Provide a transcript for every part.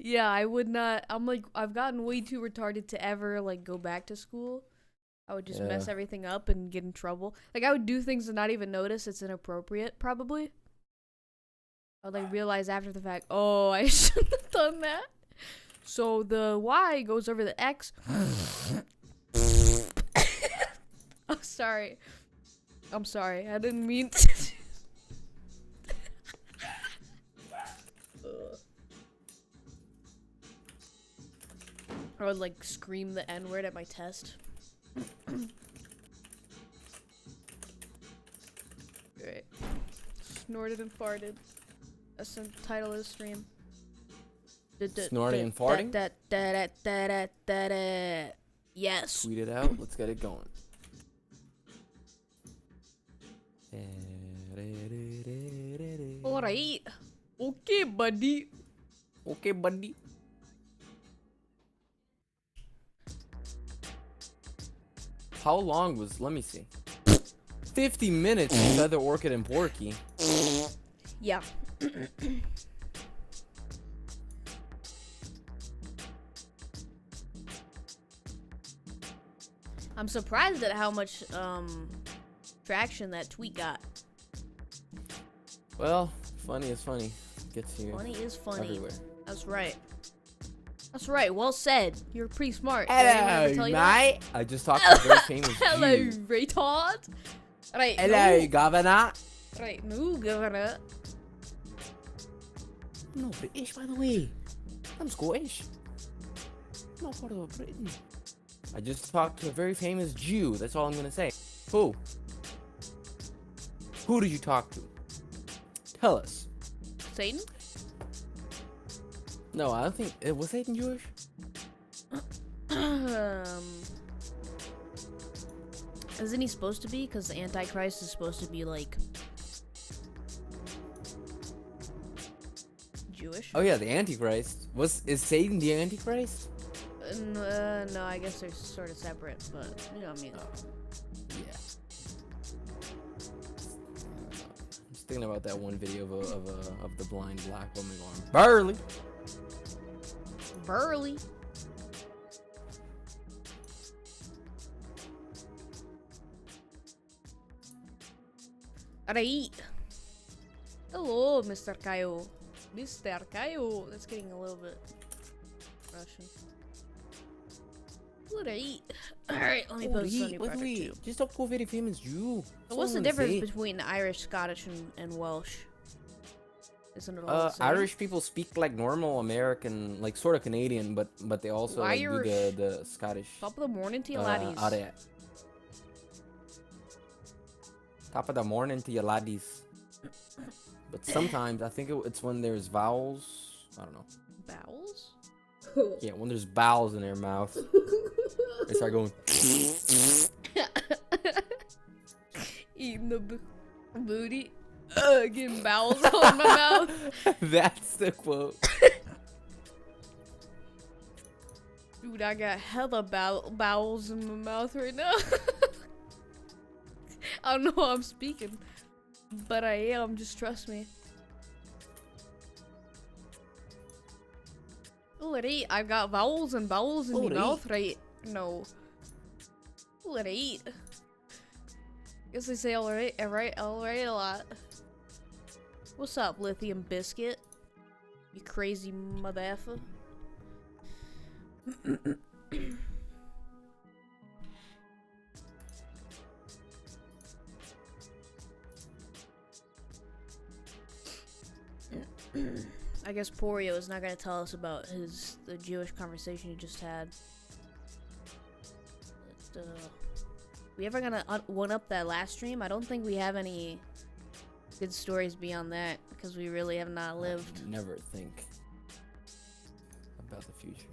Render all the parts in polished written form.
Yeah, I would not. I'm like, I've gotten way too retarded to ever like go back to school. I would just Yeah. mess everything up and get in trouble. Like I would do things and not even notice it's inappropriate. Probably. I would like realize after the fact. Oh, I shouldn't have done that. So the Y goes over the X. Oh, sorry. I'm sorry. I didn't mean to. I would like scream the N word at my test. Right. Snorted and farted. That's the title of the stream. Snorting and farting? Yes. Tweet it out. Let's get it going. Alright. Okay, buddy. Okay, buddy. How long was? Let me see. 50 minutes with Feather, Orchid, and Porky. Yeah. I'm surprised at how much traction that tweet got. Well, funny is funny. Gets here. Funny is funny. Everywhere. That's right. That's right. Well said. You're pretty smart. Did anyone ever tell you that? mate. I just talked to a very famous Hello, Jew. retard. Right. Hello, no. governor. Right. No, governor. I'm not British, by the way. I'm Scottish. I'm not part of Britain. I just talked to a very famous Jew. That's all I'm gonna say. Who? Who did you talk to? Tell us. Satan? No, I don't think. Was Satan Jewish? Isn't he supposed to be? Because the Antichrist is supposed to be like Jewish. Oh yeah, the Antichrist. Is Satan the Antichrist? No, I guess they're sort of separate, but you know what I mean. Yeah. I'm just thinking about that one video of the blind black woman going Burley. Burly. Alright. Hello, Mr. Kaio. Mr. Kaio. That's getting a little bit Russian. Alright, let me post this on your project too. Just talk to a very famous Jew. So what's the difference between Irish, Scottish, and Welsh? Isn't it all the same? Irish people speak like normal American, like sort of Canadian, but they also like, do the Scottish. Top of the morning to you laddies. Top of the morning to you laddies. But sometimes I think it's when there's vowels. I don't know. Vowels? Yeah, when there's vowels in their mouth, they start going. Eating the booty. Getting bowels on my mouth. That's the quote. Dude, I got hella bowels in my mouth right now. I don't know how I'm speaking, but I am. Just trust me. Alright, I've got vowels and bowels in my mouth right no. Alright. Guess I say alright a lot. What's up, Lithium Biscuit? You crazy motherfucker. I guess Porio is not gonna tell us about the Jewish conversation he just had. We ever gonna one up that last stream? I don't think we have any good stories beyond that because we really have not lived. Never think about the future.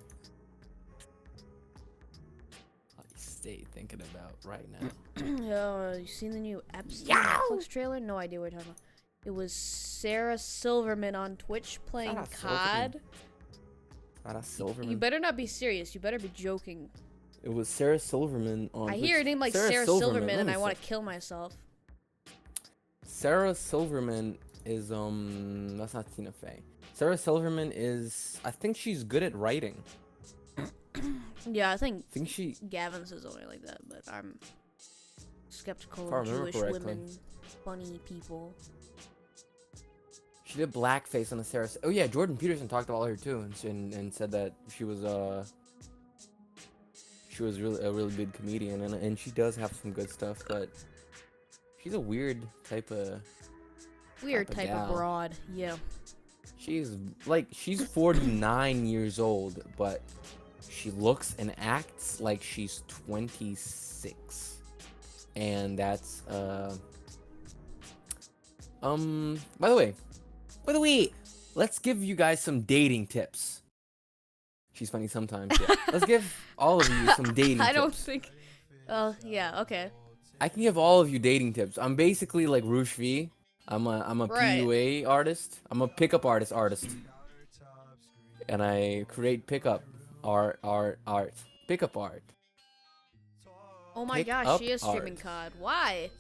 I stay thinking about right now. Yo, you seen the new Epstein Netflix trailer? No idea what you're talking about. It was Sarah Silverman on Twitch playing COD. Sarah Silverman. You better not be serious. You better be joking. It was Sarah Silverman on. I hear her name like Sarah Silverman and I want to kill myself. Sarah Silverman is that's not Tina Fey. Sarah Silverman is, I think she's good at writing. Yeah, I think I think she, Gavin's is only like that, but I'm skeptical if I of remember Jewish correctly. women, funny people. She did blackface on the Sarah. Oh yeah, Jordan Peterson talked about her too, and said that she was really a really good comedian, and she does have some good stuff, but she's a weird type of Type of gal. broad, yeah. She's 49 years old, but she looks and acts like she's 26, and that's by the way, let's give you guys some dating tips. She's funny sometimes. Yeah. Let's give all of you some dating tips. I don't think. Yeah, okay. I can give all of you dating tips. I'm basically like Roosh V. I'm a Right. PUA artist. I'm a pickup artist, and I create pickup art. Pickup art. Oh my Pick gosh, up she is streaming art. COD. Why?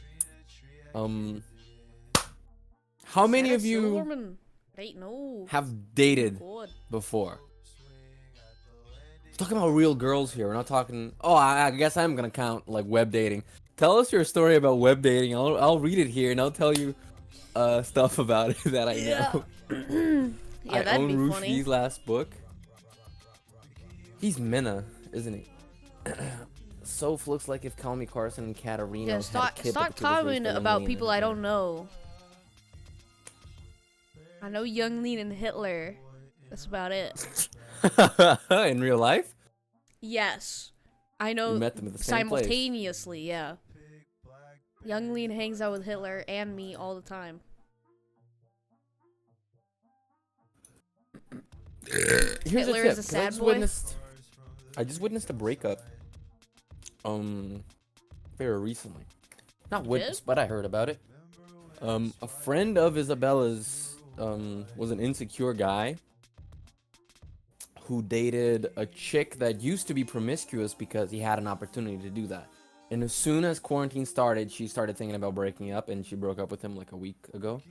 How many Sarah of you Silverman. Right, no. have dated God. before? Talking about real girls here. We're not talking. Oh, I guess I'm gonna count like web dating. Tell us your story about web dating. I'll read it here and I'll tell you stuff about it that I know. Yeah, I that'd own be Roosh funny. V's last book. He's Minna, isn't he? Soph looks like if Call Me Carson and Katarina Yeah, had a stop kid, but stop the kid was raised commenting by about Young people Lean. I don't know. I know Young Lean and Hitler. That's about it. In real life? Yes. I know You met them at the same place. simultaneously, yeah. Young Lean hangs out with Hitler and me all the time. Here's Hitler a tip, is a 'cause sad boy. I just witnessed a breakup. Very recently. Not witnessed, but I heard about it. A friend of Isabella's was an insecure guy who dated a chick that used to be promiscuous because he had an opportunity to do that. And as soon as quarantine started, she started thinking about breaking up, and she broke up with him like a week ago.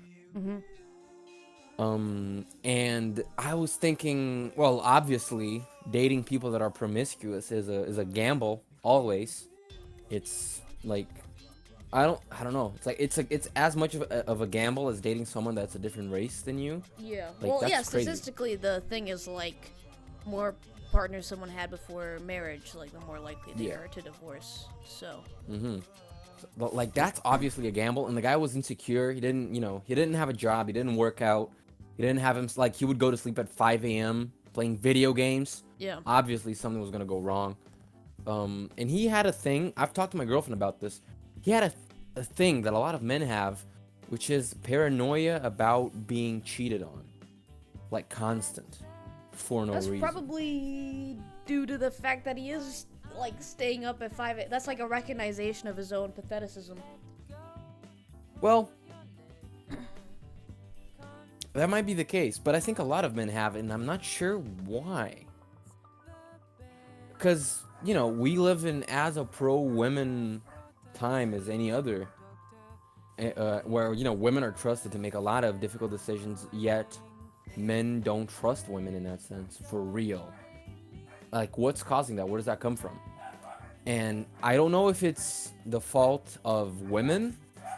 And I was thinking, well, obviously, dating people that are promiscuous is a gamble always. It's like I don't know. It's as much of a gamble as dating someone that's a different race than you. Yeah. Like, Well, that's yeah, crazy. statistically, the thing is, like, more partners someone had before marriage, like, the more likely they Yeah. are to divorce. So. But like that's obviously a gamble, and the guy was insecure. He didn't have a job. He didn't work out. He didn't have him like he would go to sleep at 5 a.m. playing video games. Yeah. Obviously something was gonna go wrong. And he had a thing. I've talked to my girlfriend about this. He had a thing that a lot of men have, which is paranoia about being cheated on, like constant, for no That's reason. probably due to the fact that he is, like, staying up at 5 a.m. That's like a recognition of his own patheticism. Well, that might be the case, but I think a lot of men have it, and I'm not sure why. Because, we live in as a pro-women time as any other, where, women are trusted to make a lot of difficult decisions, yet men don't trust women in that sense, for real. Like, what's causing that? Where does that come from? And I don't know if it's the fault of women.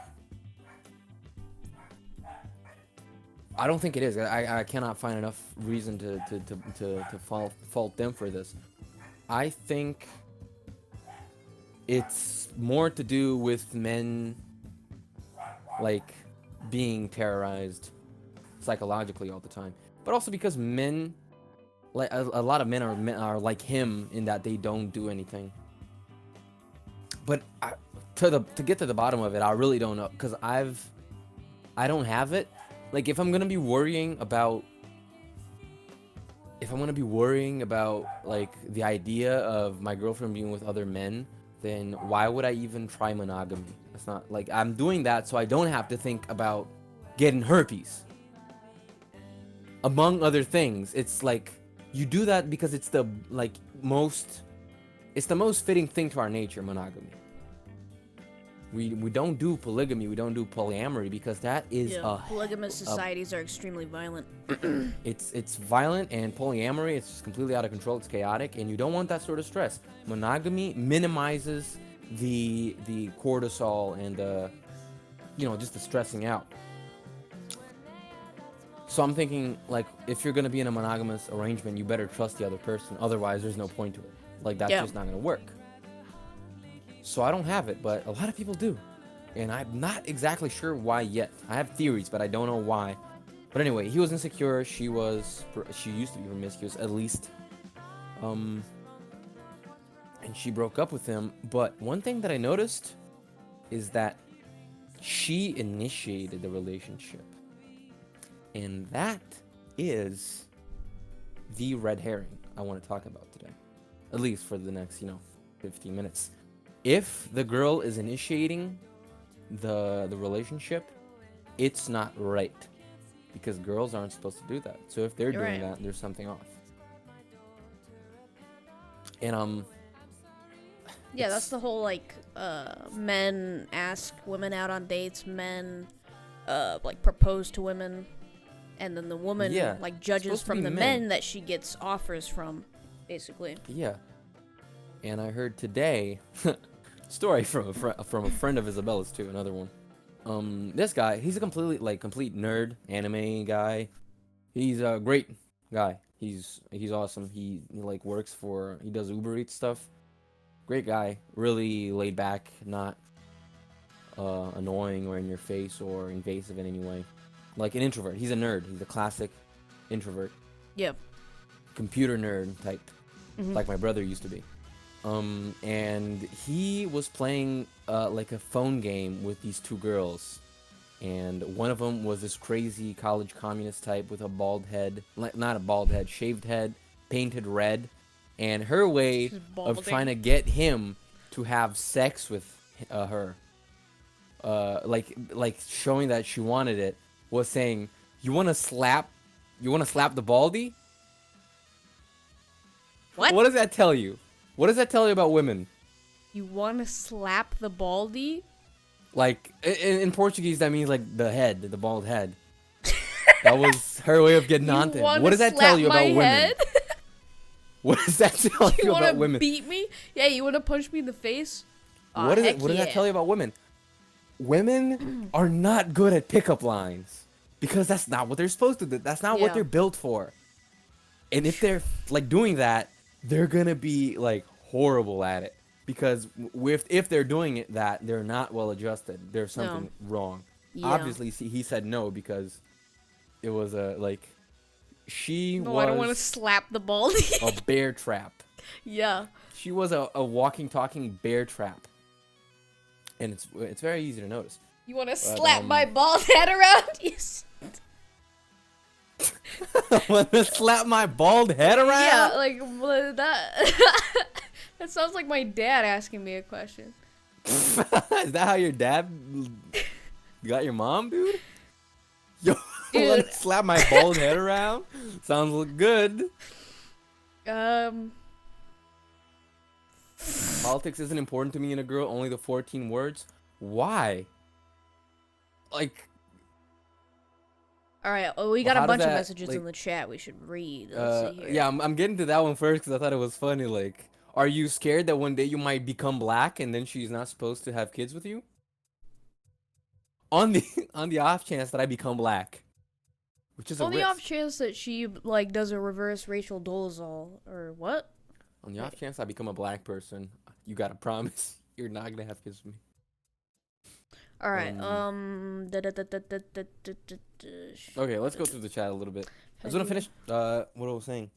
I don't think it is. I cannot find enough reason to fault them for this. I think it's more to do with men, like, being terrorized psychologically all the time, but also because men, like a lot of men are like him in that they don't do anything. But to get to the bottom of it, I really don't know, because I don't have it. Like, if I'm gonna be worrying about like the idea of my girlfriend being with other men, then why would I even try monogamy? It's not like I'm doing that so I don't have to think about getting herpes, among other things. It's like you do that because it's the most fitting thing to our nature, monogamy. We don't do polygamy. We don't do polyamory because that is polygamous societies are extremely violent. it's violent, and polyamory, it's just completely out of control. It's chaotic, and you don't want that sort of stress. Monogamy minimizes the cortisol and just the stressing out. So I'm thinking, like, if you're gonna be in a monogamous arrangement, you better trust the other person. Otherwise, there's no point to it. Like, that's just not gonna work. So I don't have it, but a lot of people do. And I'm not exactly sure why yet. I have theories, but I don't know why. But anyway, he was insecure. She used to be promiscuous, at least. And she broke up with him. But one thing that I noticed is that she initiated the relationship. And that is the red herring I want to talk about today. At least for the next, 15 minutes. If the girl is initiating the relationship, it's not right, because girls aren't supposed to do that. So if they're doing that, there's something off. And yeah, that's the whole men ask women out on dates, men propose to women, and then the woman judges from the men that she gets offers from, basically. Yeah. And I heard today story from a friend of Isabella's too, another one. This guy, he's a complete nerd, anime guy. He's a great guy. He's awesome. He does Uber Eats stuff. Great guy, really laid back, not annoying or in your face or invasive in any way. Like an introvert. He's a nerd. He's a classic introvert. Yeah. Computer nerd type, like my brother used to be. And he was playing a phone game with these two girls, and one of them was this crazy college communist type with a bald head, not a bald head, shaved head, painted red, and her way of trying to get him to have sex with her, showing that she wanted it, was saying, you want to slap the baldy? What does that tell you? What does that tell you about women? You want to slap the baldy? Like, in Portuguese, that means, the bald head. That was her way of getting on to him. What does that tell you about women? What does that tell you about women? You want to beat me? Yeah, you want to punch me in the face? What does that tell you about women? Women are not good at pickup lines, because that's not what they're supposed to do. That's not what they're built for. And if they're, doing that, they're gonna be horrible at it, because if they're doing it, that they're not well adjusted. There's something wrong. Yeah. Obviously, he said no because it was she was. No, I don't want to slap the baldy. A bear trap. Yeah. She was a walking, talking bear trap, and it's very easy to notice. You want to slap my bald head around? Yes. Want to slap my bald head around? Yeah, that. That sounds like my dad asking me a question. Is that how your dad got your mom, dude? Yo, want to slap my bald head around? Sounds good. Politics isn't important to me in a girl. Only the 14 words. Why? All right, we got a bunch of messages in the chat we should read. Let's see here. Yeah, I'm getting to that one first because I thought it was funny. Are you scared that one day you might become black and then she's not supposed to have kids with you? On the off chance that I become black, which is on the off chance that she does a reverse Rachel Dolezal or what? On the off chance I become a black person, you gotta promise you're not gonna have kids with me. All right. Okay, let's go through the chat a little bit. I was gonna finish what I was saying.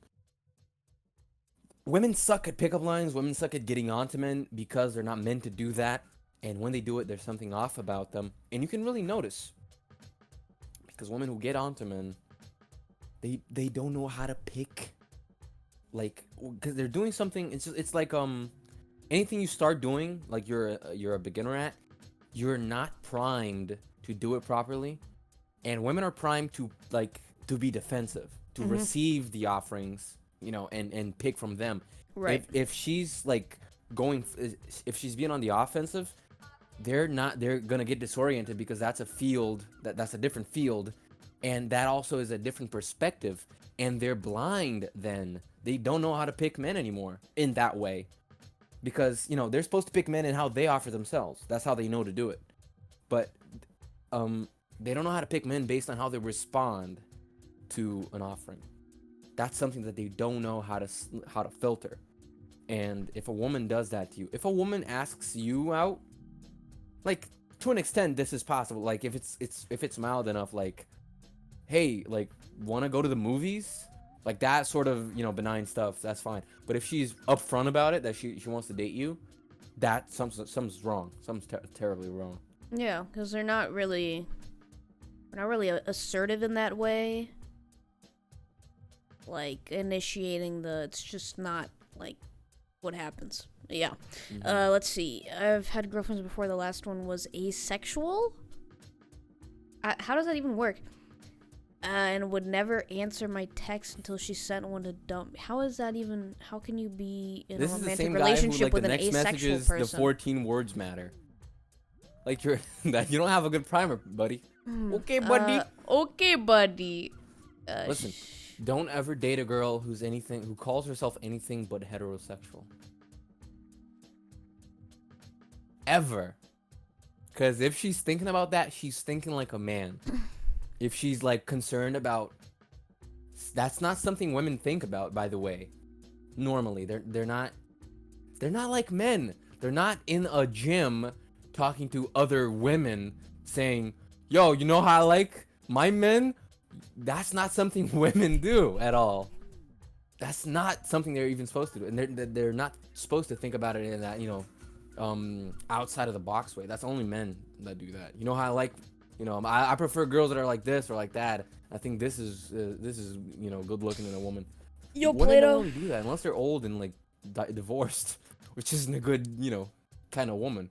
Women suck at pickup lines. Women suck at getting on to men because they're not meant to do that. And when they do it, there's something off about them. And you can really notice. Because women who get on to men, they don't know how to pick. Because they're doing something. It's like anything you start doing, you're a beginner at, you're not primed to do it properly. And women are primed to be defensive, to receive the offerings, and pick from them. Right. If she's if she's being on the offensive, they're gonna get disoriented because that's a field that's a different field, and that also is a different perspective, and they're blind. Then they don't know how to pick men anymore in that way, because they're supposed to pick men in how they offer themselves. That's how they know to do it. But they don't know how to pick men based on how they respond to an offering. That's something that they don't know how to filter. And if a woman does that to you, if a woman asks you out, like, to an extent this is possible, like if it's mild enough, like, hey, like, want to go to the movies, like that sort of benign stuff, that's fine. But if she's upfront about it, that she wants to date you, that something's wrong. Something's terribly wrong. Yeah, because they're not really assertive in that way. Like initiating it's just not like what happens. Yeah. Let's see. I've had girlfriends before. The last one was asexual. How does that even work? And would never answer my text until she sent one to dump. How is that even? How can you be in a romantic relationship with an asexual person? The 14 words matter. Like you don't have a good primer, buddy. Okay, buddy. Okay, buddy. Listen, don't ever date a girl who calls herself anything but heterosexual. Ever. Because if she's thinking about that, she's thinking like a man. If she's like concerned about, that's not something women think about, by the way. Normally, they're not like men. They're not in a gym talking to other women saying, yo, you know how I like my men? That's not something women do at all. That's not something they're even supposed to do. And they're not supposed to think about it in that, outside of the box way. That's only men that do that. You know how I like, I prefer girls that are like this or like that. I think this is good looking in a woman. Yo, Women Plato. don't really do that unless they're old and like divorced, which isn't a good, kind of woman.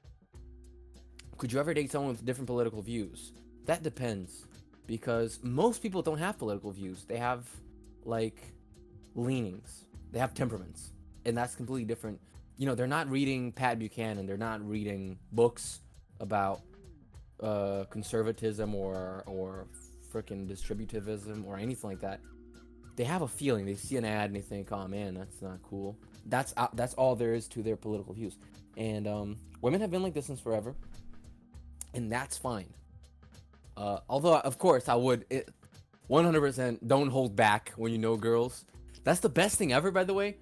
Could you ever date someone with different political views? That depends, because most people don't have political views. They have like leanings. They have temperaments, and that's completely different. They're not reading Pat Buchanan. They're not reading books about conservatism or freaking distributivism or anything like that. They have a feeling. They see an ad and they think, "Oh man, that's not cool." That's all there is to their political views. And women have been like this since forever, and that's fine. Although, of course, I would 100% don't hold back when you know girls. That's the best thing ever, by the way.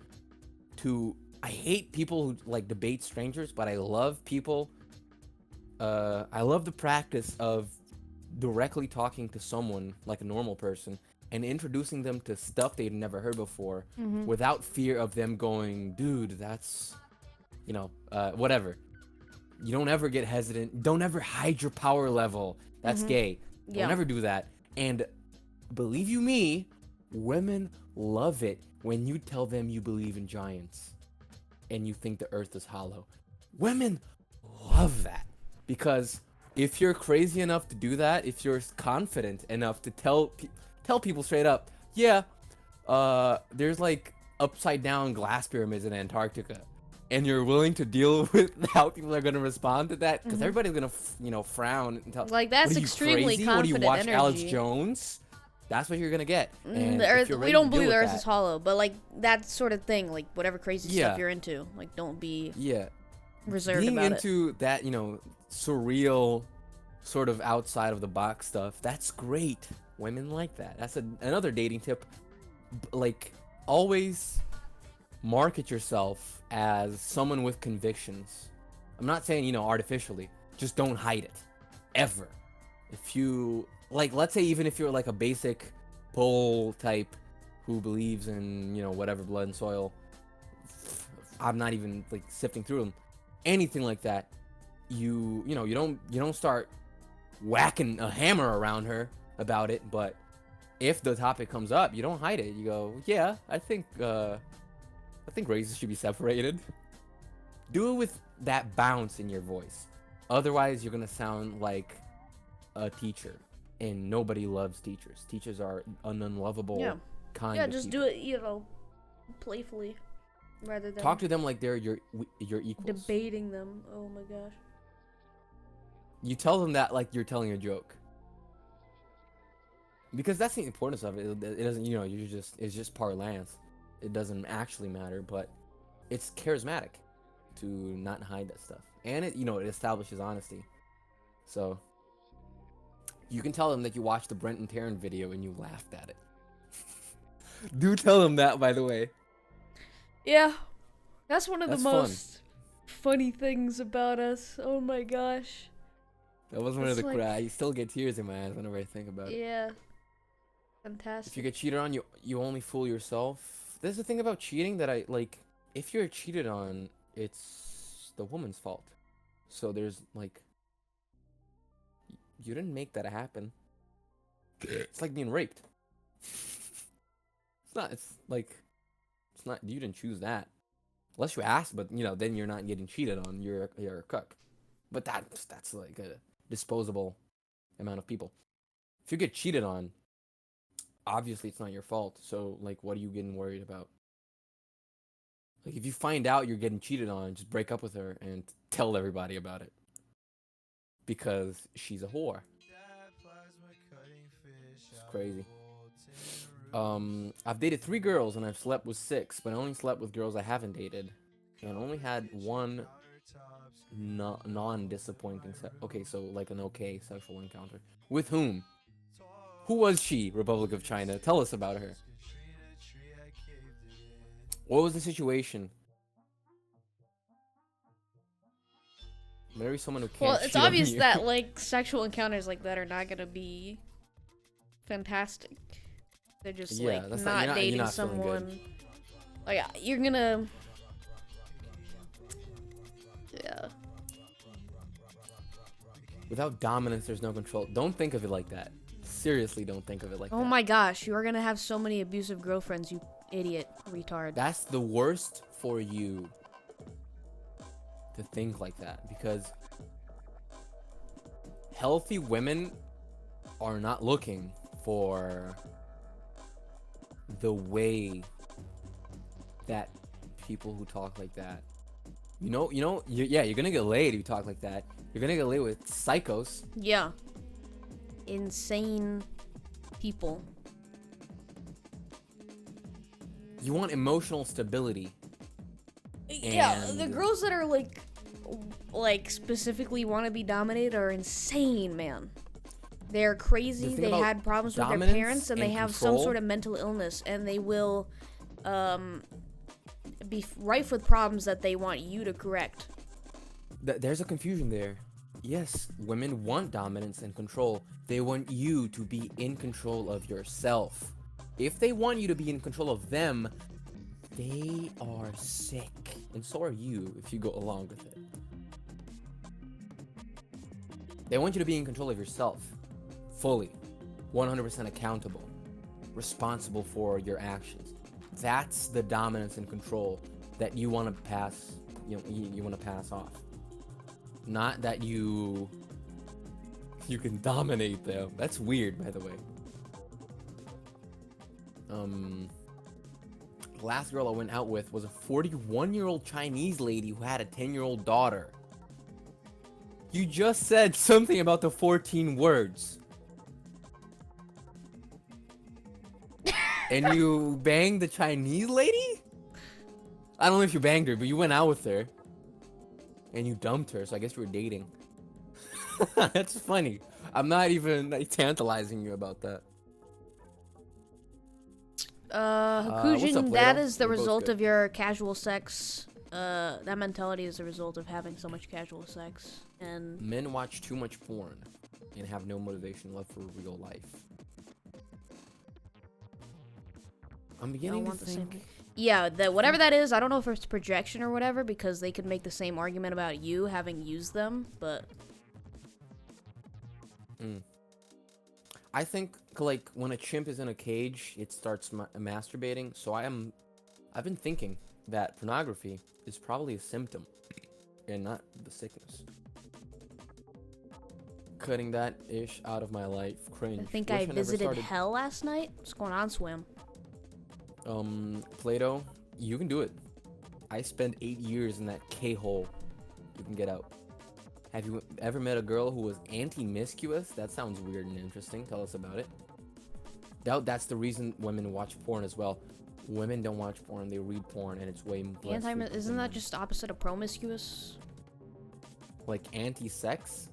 I hate people who like debate strangers, but I love people. I love the practice of directly talking to someone like a normal person and introducing them to stuff they've never heard before, without fear of them going, dude, that's, whatever. You don't ever get hesitant. Don't ever hide your power level. That's gay. Don't ever do that. And believe you me, women love it when you tell them you believe in giants and you think the earth is hollow. Women love that, because if you're crazy enough to do that, if you're confident enough to tell people straight up, there's like upside down glass pyramids in Antarctica, and you're willing to deal with how people are going to respond to that, because everybody's going to frown and tell, like, that's what, extremely crazy? confident What do you watch energy. Alex Jones? That's what you're gonna get. And The Earth, we don't believe the Earth that, is hollow, but like that sort of thing, like whatever crazy stuff you're into, like don't be reserved being about into that, surreal, sort of outside of the box stuff. That's great. Women like that. That's another dating tip. Like, always market yourself as someone with convictions. I'm not saying artificially. Just don't hide it, ever. If you like, let's say even if you're like a basic pole type who believes in whatever, blood and soil, I'm not even like sifting through them, anything like that, you don't start whacking a hammer around her about it. But if the topic comes up, you don't hide it. You go, yeah, I think races should be separated. Do it with that bounce in your voice. Otherwise, you're gonna sound like a teacher, and nobody loves teachers. Teachers are an unlovable kind of just people. do it, playfully, rather than talk to them like they're your equals. debating them. Oh my gosh. You tell them that like you're telling a joke. Because that's the importance of it. It doesn't, you know, it's just parlance. It doesn't actually matter, but it's charismatic to not hide that stuff. And it, you know, it establishes honesty. So you can tell them that you watched the Brent and Taryn video and you laughed at it. Do tell them that, by the way. Yeah. That's one of That's the most funny things about us. Oh my gosh. That was one of the It's like- I still get tears in my eyes whenever I think about it. Yeah. If you Fantastic. get cheated on, you only fool yourself. There's the thing about cheating that I like. If you're cheated on, it's the woman's fault. So there's like, you didn't make that happen. It's like being raped. It's not. It's like, it's not. You didn't choose that, unless you asked. But you know, then you're not getting cheated on. You're a cook. But that's like a disposable amount of people. If you get cheated on, obviously it's not your fault. So like, what are you getting worried about? Like, if you find out you're getting cheated on, just break up with her and tell everybody about it. Because she's a whore. It's crazy. I've dated 3 girls and I've slept with 6, but I only slept with girls I haven't dated. And only had one non-disappointing okay, so like an okay sexual encounter. With whom? Who was she, Republic of China? Tell us about her. What was the situation? Marry someone who can't Well, it's cheat on obvious you. that like sexual encounters like that are not gonna be fantastic. They're just Yeah, like that's not you're dating not feeling good. someone. Like you're gonna. Yeah. Without dominance, there's no control. Don't think of it like that. Seriously, don't think of it like that. Oh my gosh, you are gonna have so many abusive girlfriends, you idiot, retard. That's the worst for you to think like that, because healthy women are not looking for the way that people who talk like that. You're gonna get laid if you talk like that. You're gonna get laid with psychos. Yeah. Insane people. You want emotional stability. Yeah, the And- girls that are like specifically want to be dominated are insane, man. They're crazy. thing They about had problems with their dominance parents, and they and have some control- sort of mental illness, and they will be rife with problems that they want you to correct. There's a confusion there. Yes, women want dominance and control. They want you to be in control of yourself. If they want you to be in control of them, they are sick. And so are you if you go along with it. They want you to be in control of yourself. Fully. 100% accountable. Responsible for your actions. That's the dominance and control that you want to pass, you want to pass off. Not that you can dominate them. That's weird, by the way. The last girl I went out with was a 41-year-old Chinese lady who had a 10-year-old daughter. You just said something about the 14 words. And you banged the Chinese lady? I don't know if you banged her, but you went out with her. And you dumped her, so I guess you were dating. That's funny. I'm not even tantalizing you about that. Hakujin, what's up, that Plato? is the We're both result good. of your casual sex. That mentality is the result of having so much casual sex. And Men watch too much porn and have no motivation left for real life. I'm beginning to want the same think. yeah, whatever that is, I don't know if it's projection or whatever, because they could make the same argument about you having used them, but I think like when a chimp is in a cage, it starts masturbating. So I've been thinking that pornography is probably a symptom and not the sickness. Cutting that ish out of my life. Cringe. I think Wish I never visited started. hell last night. What's going on, Swim? Plato, you can do it. I spent 8 years in that K-hole. You can get out. Have you ever met a girl who was anti-miscuous? That sounds weird and interesting. Tell us about it. That's the reason women watch porn as well. Women don't watch porn; they read porn, and it's way less frequent Isn't than that men. just opposite of promiscuous? Like anti-sex?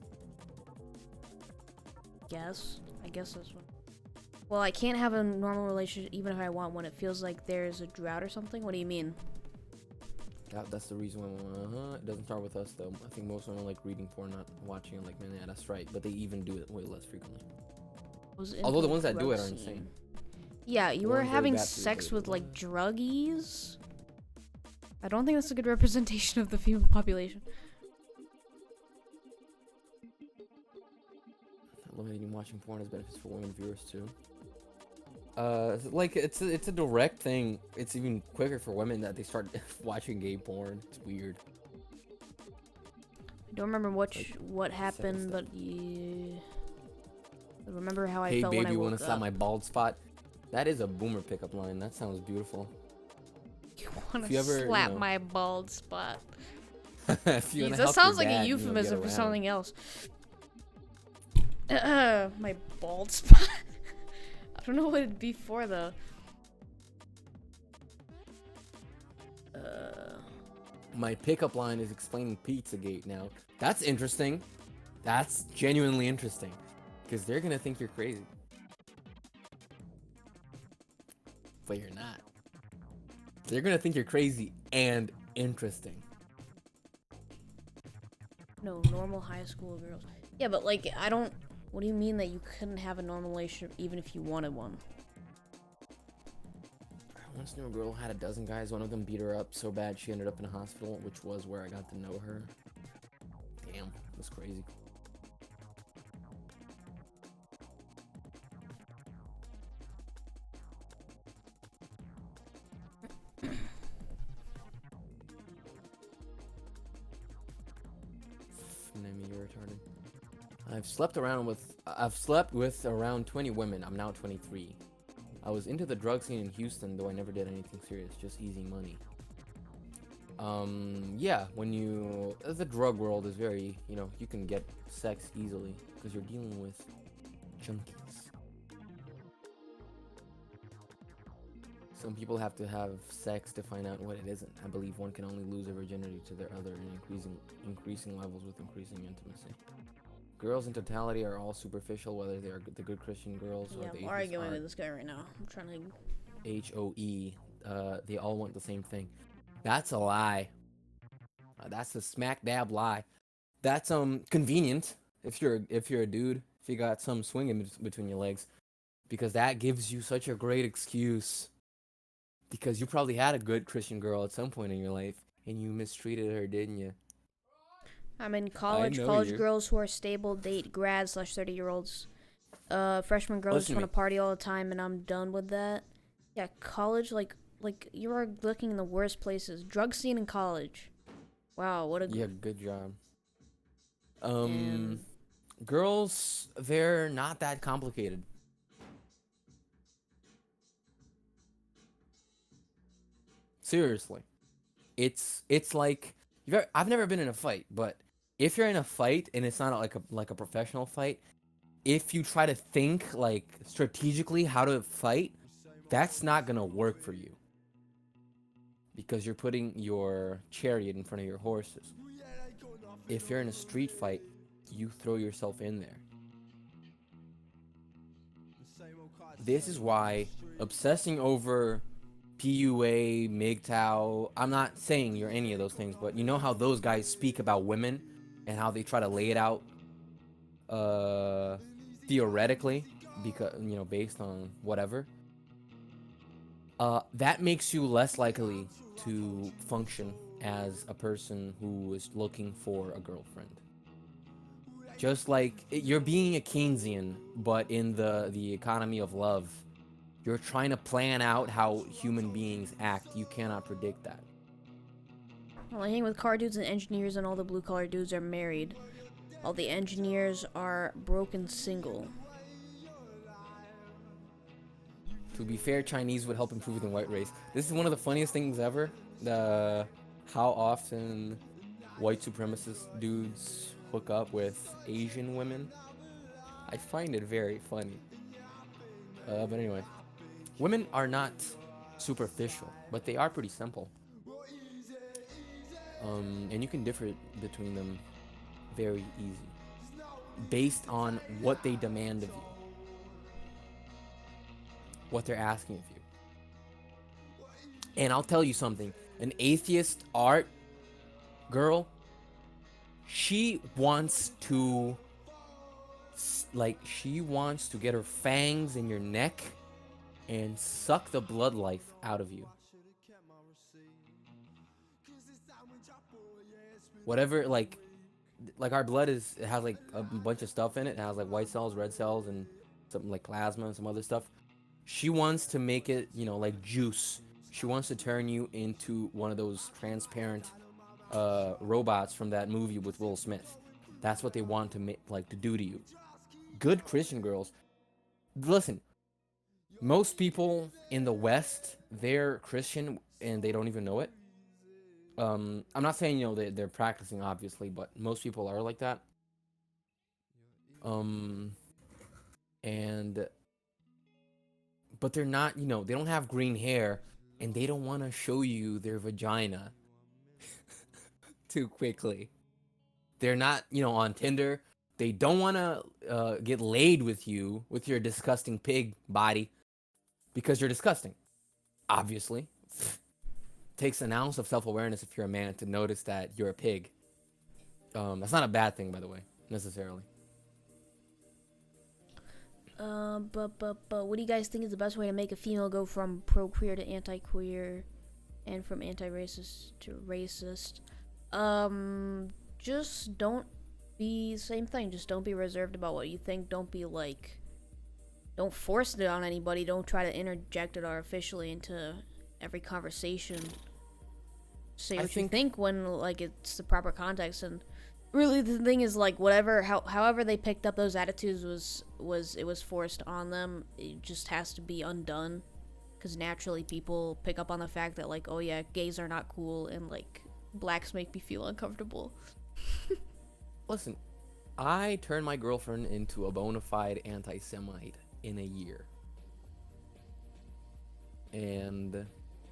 I guess that's one. Well, I can't have a normal relationship even if I want one. It feels like there's a drought or something. What do you mean? That's the reason why. It doesn't start with us though. I think most women like reading porn, not watching it. Like, man, yeah, that's right. But they even do it way less frequently. Although the ones that do it are insane. Yeah, you The were ones that are having bad for you, sex they with do. like druggies. I don't think that's a good representation of the female population. Eliminating watching porn has benefits for women viewers too. Like it's a direct thing. It's even quicker for women that they start watching gay porn. It's weird. I don't remember what happened, but yeah. I remember how I Hey felt when I baby, woke wanna up. slap my bald spot? That is a boomer pickup line. That sounds beautiful. You wanna If you ever, slap my bald spot? If you wanna Jeez, that help sounds your like dad, a you know, euphemism get for around. something else. My bald spot. I don't know what it'd be for though. My pickup line is explaining Pizzagate now. That's interesting. That's genuinely interesting. Because they're gonna think you're crazy. But you're not. They're gonna think you're crazy and interesting. No, normal high school girls. Yeah, but like, I don't. What do you mean that you couldn't have a normal relationship even if you wanted one? I once knew a girl who had a dozen guys. One of them beat her up so bad she ended up in a hospital, which was where I got to know her. Damn, it was crazy. Name you're retarded. I've slept with around 20 women. I'm now 23. I was into the drug scene in Houston, though I never did anything serious, just easy money. Yeah, the drug world is very, you can get sex easily because you're dealing with junkies. Some people have to have sex to find out what it isn't. I believe one can only lose their virginity to their other in increasing levels with increasing intimacy. Girls in totality are all superficial, whether they are the good Christian girls or Yeah, the I'm arguing with atheist this guy right now. I'm trying to. HOE. They all want the same thing. That's a lie. That's a smack dab lie. That's convenient if you're a dude, if you got some swinging between your legs, because that gives you such a great excuse. Because you probably had a good Christian girl at some point in your life, and you mistreated her, didn't you? I'm in college. know College you. girls who are stable date grads / 30-year-olds. Freshman girls Listen just to want to party all the time, and I'm done with that. Yeah, college, like you are looking in the worst places. Drug scene in college. Wow, what a Yeah, good job. And- Girls, they're not that complicated. Seriously, it's like I've never been in a fight, but if you're in a fight and it's not like a professional fight, if you try to think like strategically how to fight, that's not gonna work for you because you're putting your chariot in front of your horses. If you're in a street fight, you throw yourself in there. This is why obsessing over PUA, MGTOW, I'm not saying you're any of those things, but you know how those guys speak about women and how they try to lay it out theoretically, because based on whatever, that makes you less likely to function as a person who is looking for a girlfriend. Just like you're being a Keynesian, but in the economy of love. You're trying to plan out how human beings act. You cannot predict that. Well, I hang with car dudes and engineers, and all the blue collar dudes are married. All the engineers are broke and single. To be fair, Chinese would help improve the white race. This is one of the funniest things ever. How often white supremacist dudes hook up with Asian women. I find it very funny. But anyway, women are not superficial, but they are pretty simple. And you can differ between them very easy, based on what they demand of you, what they're asking of you. And I'll tell you something, an atheist art girl, she wants to get her fangs in your neck and suck the blood life out of you. Whatever, like our blood it has like a bunch of stuff in it. It has like white cells, red cells, and something like plasma and some other stuff. She wants to make it, like juice. She wants to turn you into one of those transparent robots from that movie with Will Smith. That's what they want to to do to you. Good Christian girls. Listen, most people in the West, they're Christian and they don't even know it. I'm not saying they're practicing obviously, but most people are like that. But they're not, they don't have green hair and they don't want to show you their vagina too quickly. They're not, on Tinder. They don't want to get laid with you with your disgusting pig body because you're disgusting. Obviously. Takes an ounce of self-awareness if you're a man to notice that you're a pig. That's not a bad thing, by the way, necessarily. But what do you guys think is the best way to make a female go from pro-queer to anti-queer and from anti-racist to racist? Just don't be same thing. Just don't be reserved about what you think. Don't force it on anybody. Don't try to interject it artificially into every conversation. Say what you think when it's the proper context. And really the thing is however they picked up those attitudes was forced on them. It just has to be undone, because naturally people pick up on the fact that oh yeah, gays are not cool and blacks make me feel uncomfortable. Listen, I turned my girlfriend into a bona fide anti-Semite in a year. And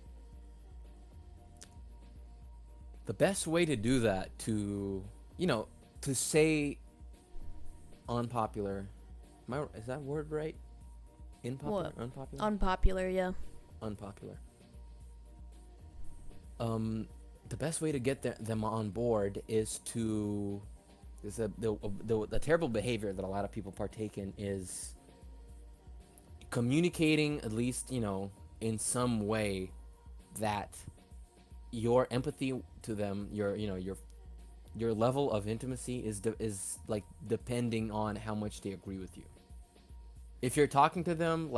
the best way to do that, to say unpopular, is that word right? Unpopular? What? Unpopular? Unpopular, yeah. Unpopular. The best way to get them on board is the terrible behavior that a lot of people partake in is communicating, at least, in some way, that your empathy to them, your level of intimacy is depending on how much they agree with you. If you're talking to them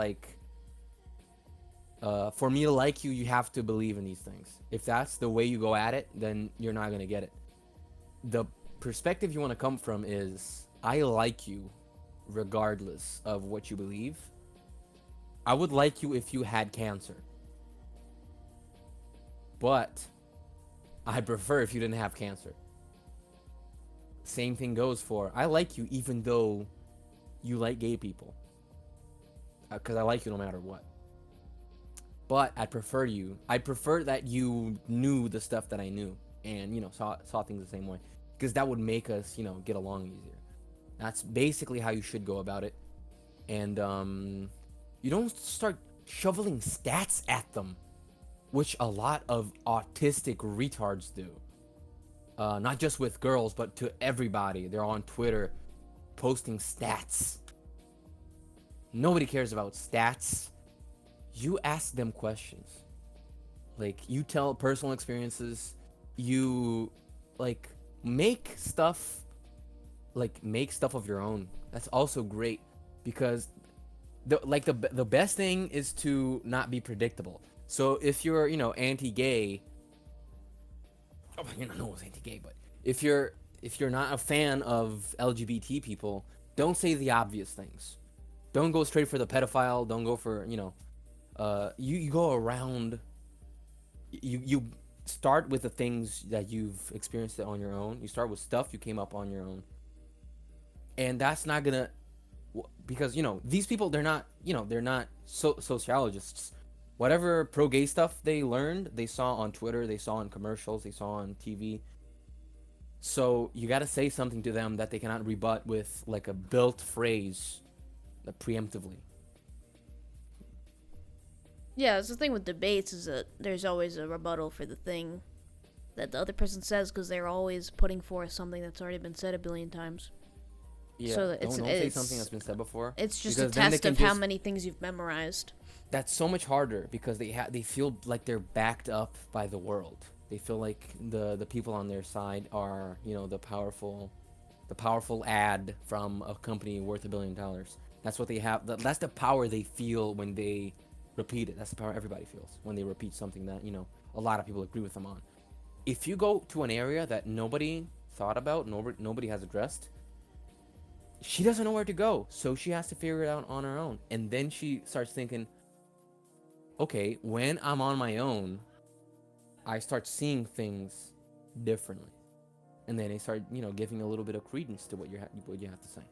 for me to like you, you have to believe in these things. If that's the way you go at it, then you're not gonna get it. The perspective you want to come from is, I like you regardless of what you believe. I would like you if you had cancer, but I'd prefer if you didn't have cancer. Same thing goes for, I like you even though you like gay people, because I like you no matter what. But I'd prefer that you knew the stuff that I knew and saw things the same way, because that would make us get along easier. That's basically how you should go about it. And you don't start shoveling stats at them, which a lot of autistic retards do. Not just with girls, but to everybody. They're on Twitter posting stats. Nobody cares about stats. You ask them questions. You tell personal experiences. You make stuff of your own. That's also great, because the best thing is to not be predictable. So if you're anti-gay, no one's anti-gay, but if you're not a fan of LGBT people, don't say the obvious things. Don't go straight for the pedophile. Don't go for you go around. You start with the things that you've experienced it on your own. You start with stuff you came up on your own, and that's not gonna, because these people, they're not sociologists. Whatever pro gay stuff they learned, they saw on Twitter, they saw on commercials, they saw on TV. So you got to say something to them that they cannot rebut with like a built phrase, preemptively. Yeah, it's the thing with debates is that there's always a rebuttal for the thing that the other person says because they're always putting forth something that's already been said a billion times. Yeah, So don't say something that's been said before. It's just a test of how many things you've memorized. That's so much harder because they feel like they're backed up by the world. They feel like the people on their side are, the powerful ad from a company worth $1 billion. That's what they have. That's the power they feel when they repeat it. That's the power everybody feels when they repeat something that, a lot of people agree with them on. If you go to an area that nobody thought about, nobody has addressed, she doesn't know where to go. So she has to figure it out on her own. And then she starts thinking, okay, when I'm on my own, I start seeing things differently, and then they start, giving a little bit of credence to what you have to say.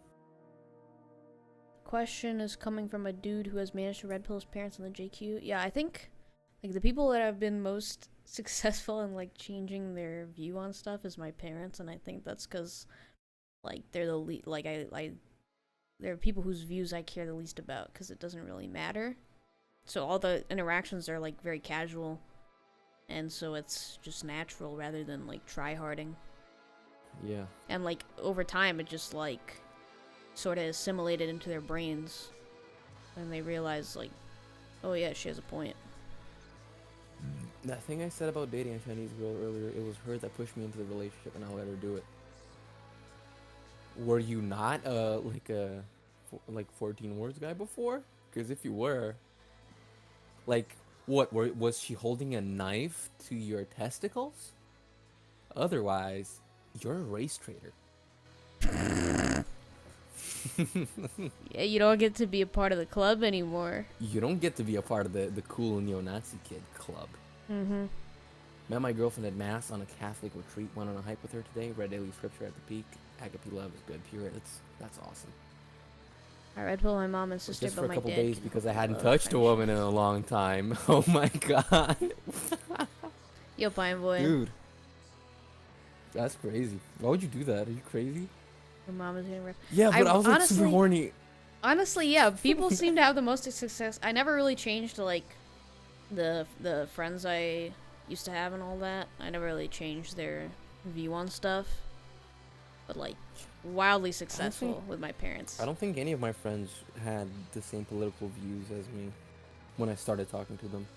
Question is coming from a dude who has managed to red pill his parents on the JQ. Yeah, I think like the people that have been most successful in like changing their view on stuff is my parents, and I think that's because like they're the they're people whose views I care the least about because it doesn't really matter. So all the interactions are like very casual. And so it's just natural rather than like try-harding. Yeah. And like over time it just like sort of assimilated into their brains. And they realize like, oh yeah, she has a point. That thing I said about dating a Chinese girl earlier, it was her that pushed me into the relationship and I let her do it. Were you not like 14 words guy before? Because if you were, like, what, was she holding a knife to your testicles? Otherwise, you're a race traitor. Yeah, you don't get to be a part of the club anymore. You don't get to be a part of the cool neo-Nazi kid club. Mm-hmm. Met my girlfriend at Mass on a Catholic retreat. Went on a hike with her today. Read daily scripture at the peak. Agape love is good. Pure. That's awesome. I red pill my mom and sister, Just but for a my couple dad days can because help I hadn't love, touched a friendship. woman in a long time. Oh my god. Yo, Pine Boy. Dude. That's crazy. Why would you do that? Are you crazy? Your mom is getting red. Yeah, but I was like honestly, super horny. Honestly, yeah, people seem to have the most success. I never really changed to like the friends I used to have and all that. I never really changed their view on stuff. But like wildly successful with my parents. I don't think any of my friends had the same political views as me when I started talking to them.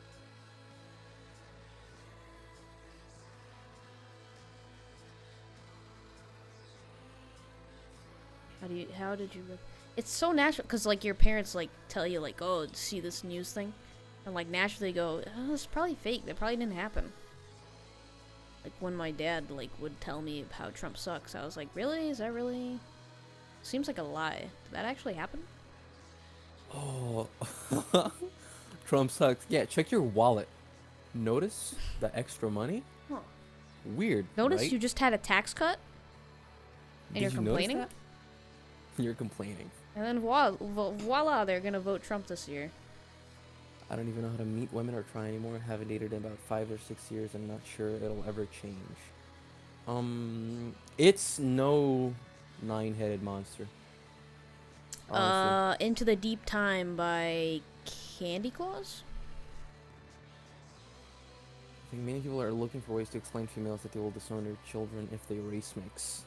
How did you it's so natural because like your parents like tell you like, oh, see this news thing, and like naturally go, oh, it's probably fake, that probably didn't happen. Like when my dad like would tell me how Trump sucks, I was like, really? Is that really? Seems like a lie. Did that actually happen? Oh, Trump sucks. Yeah, check your wallet. Notice the extra money? Huh. Weird. Notice right? you just had a tax cut? And you're complaining? Notice that? You're complaining. And then voila, they're gonna vote Trump this year. I don't even know how to meet women or try anymore. Haven't dated in about 5 or 6 years. I'm not sure it'll ever change. It's no nine-headed monster. Honestly. Into the Deep Time by Candy Claus? I think many people are looking for ways to explain females that they will disown their children if they race mix.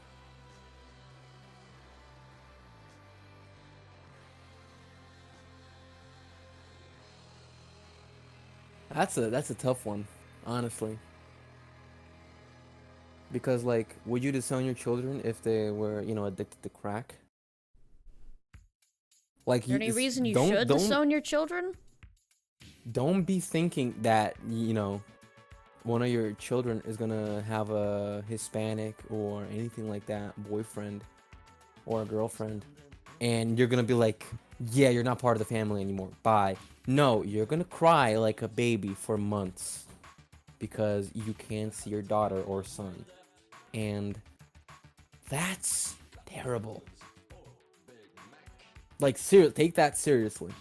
That's a tough one, honestly. Because like, would you disown your children if they were, addicted to crack? Like, Is there any reason you should disown your children? Don't be thinking that, one of your children is gonna have a Hispanic or anything like that boyfriend or a girlfriend, and you're gonna be like, yeah, you're not part of the family anymore. Bye. No, you're gonna cry like a baby for months. because you can't see your daughter or son. And that's terrible. Like, take that seriously.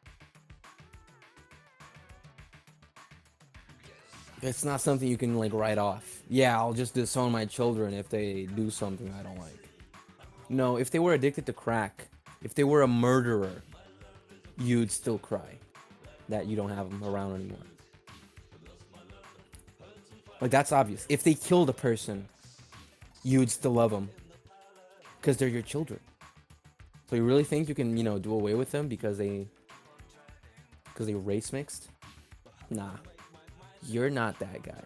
It's not something you can, like, write off. Yeah, I'll just disown my children if they do something I don't like. No, if they were addicted to crack, if they were a murderer, you'd still cry that you don't have them around anymore. Like, that's obvious. If they killed a person, you would still love them because they're your children. So you really think you can, do away with them because they race mixed? Nah, you're not that guy.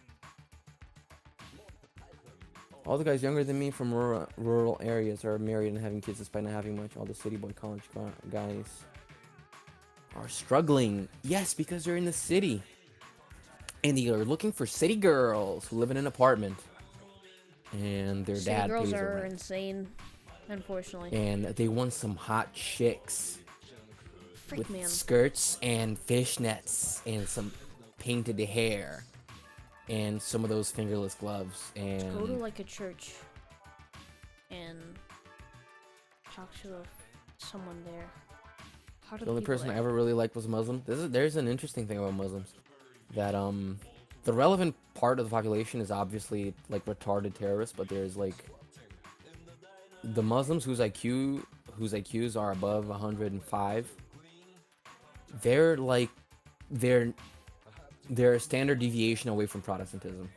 All the guys younger than me from rural areas are married and having kids despite not having much. All the city boy college guys are struggling. Yes, because they're in the city. And they are looking for city girls who live in an apartment. And their City dad girls pays their are rent. insane, unfortunately. And they want some hot chicks Frick, with man. skirts and fishnets and some painted hair and some of those fingerless gloves. And Go to like a church and talk to someone there. Talk to the only people person there. I ever really liked was Muslim. There's an interesting thing about Muslims, that the relevant part of the population is obviously like retarded terrorists, but there's like the Muslims whose IQs are above 105. They're like they're a standard deviation away from Protestantism,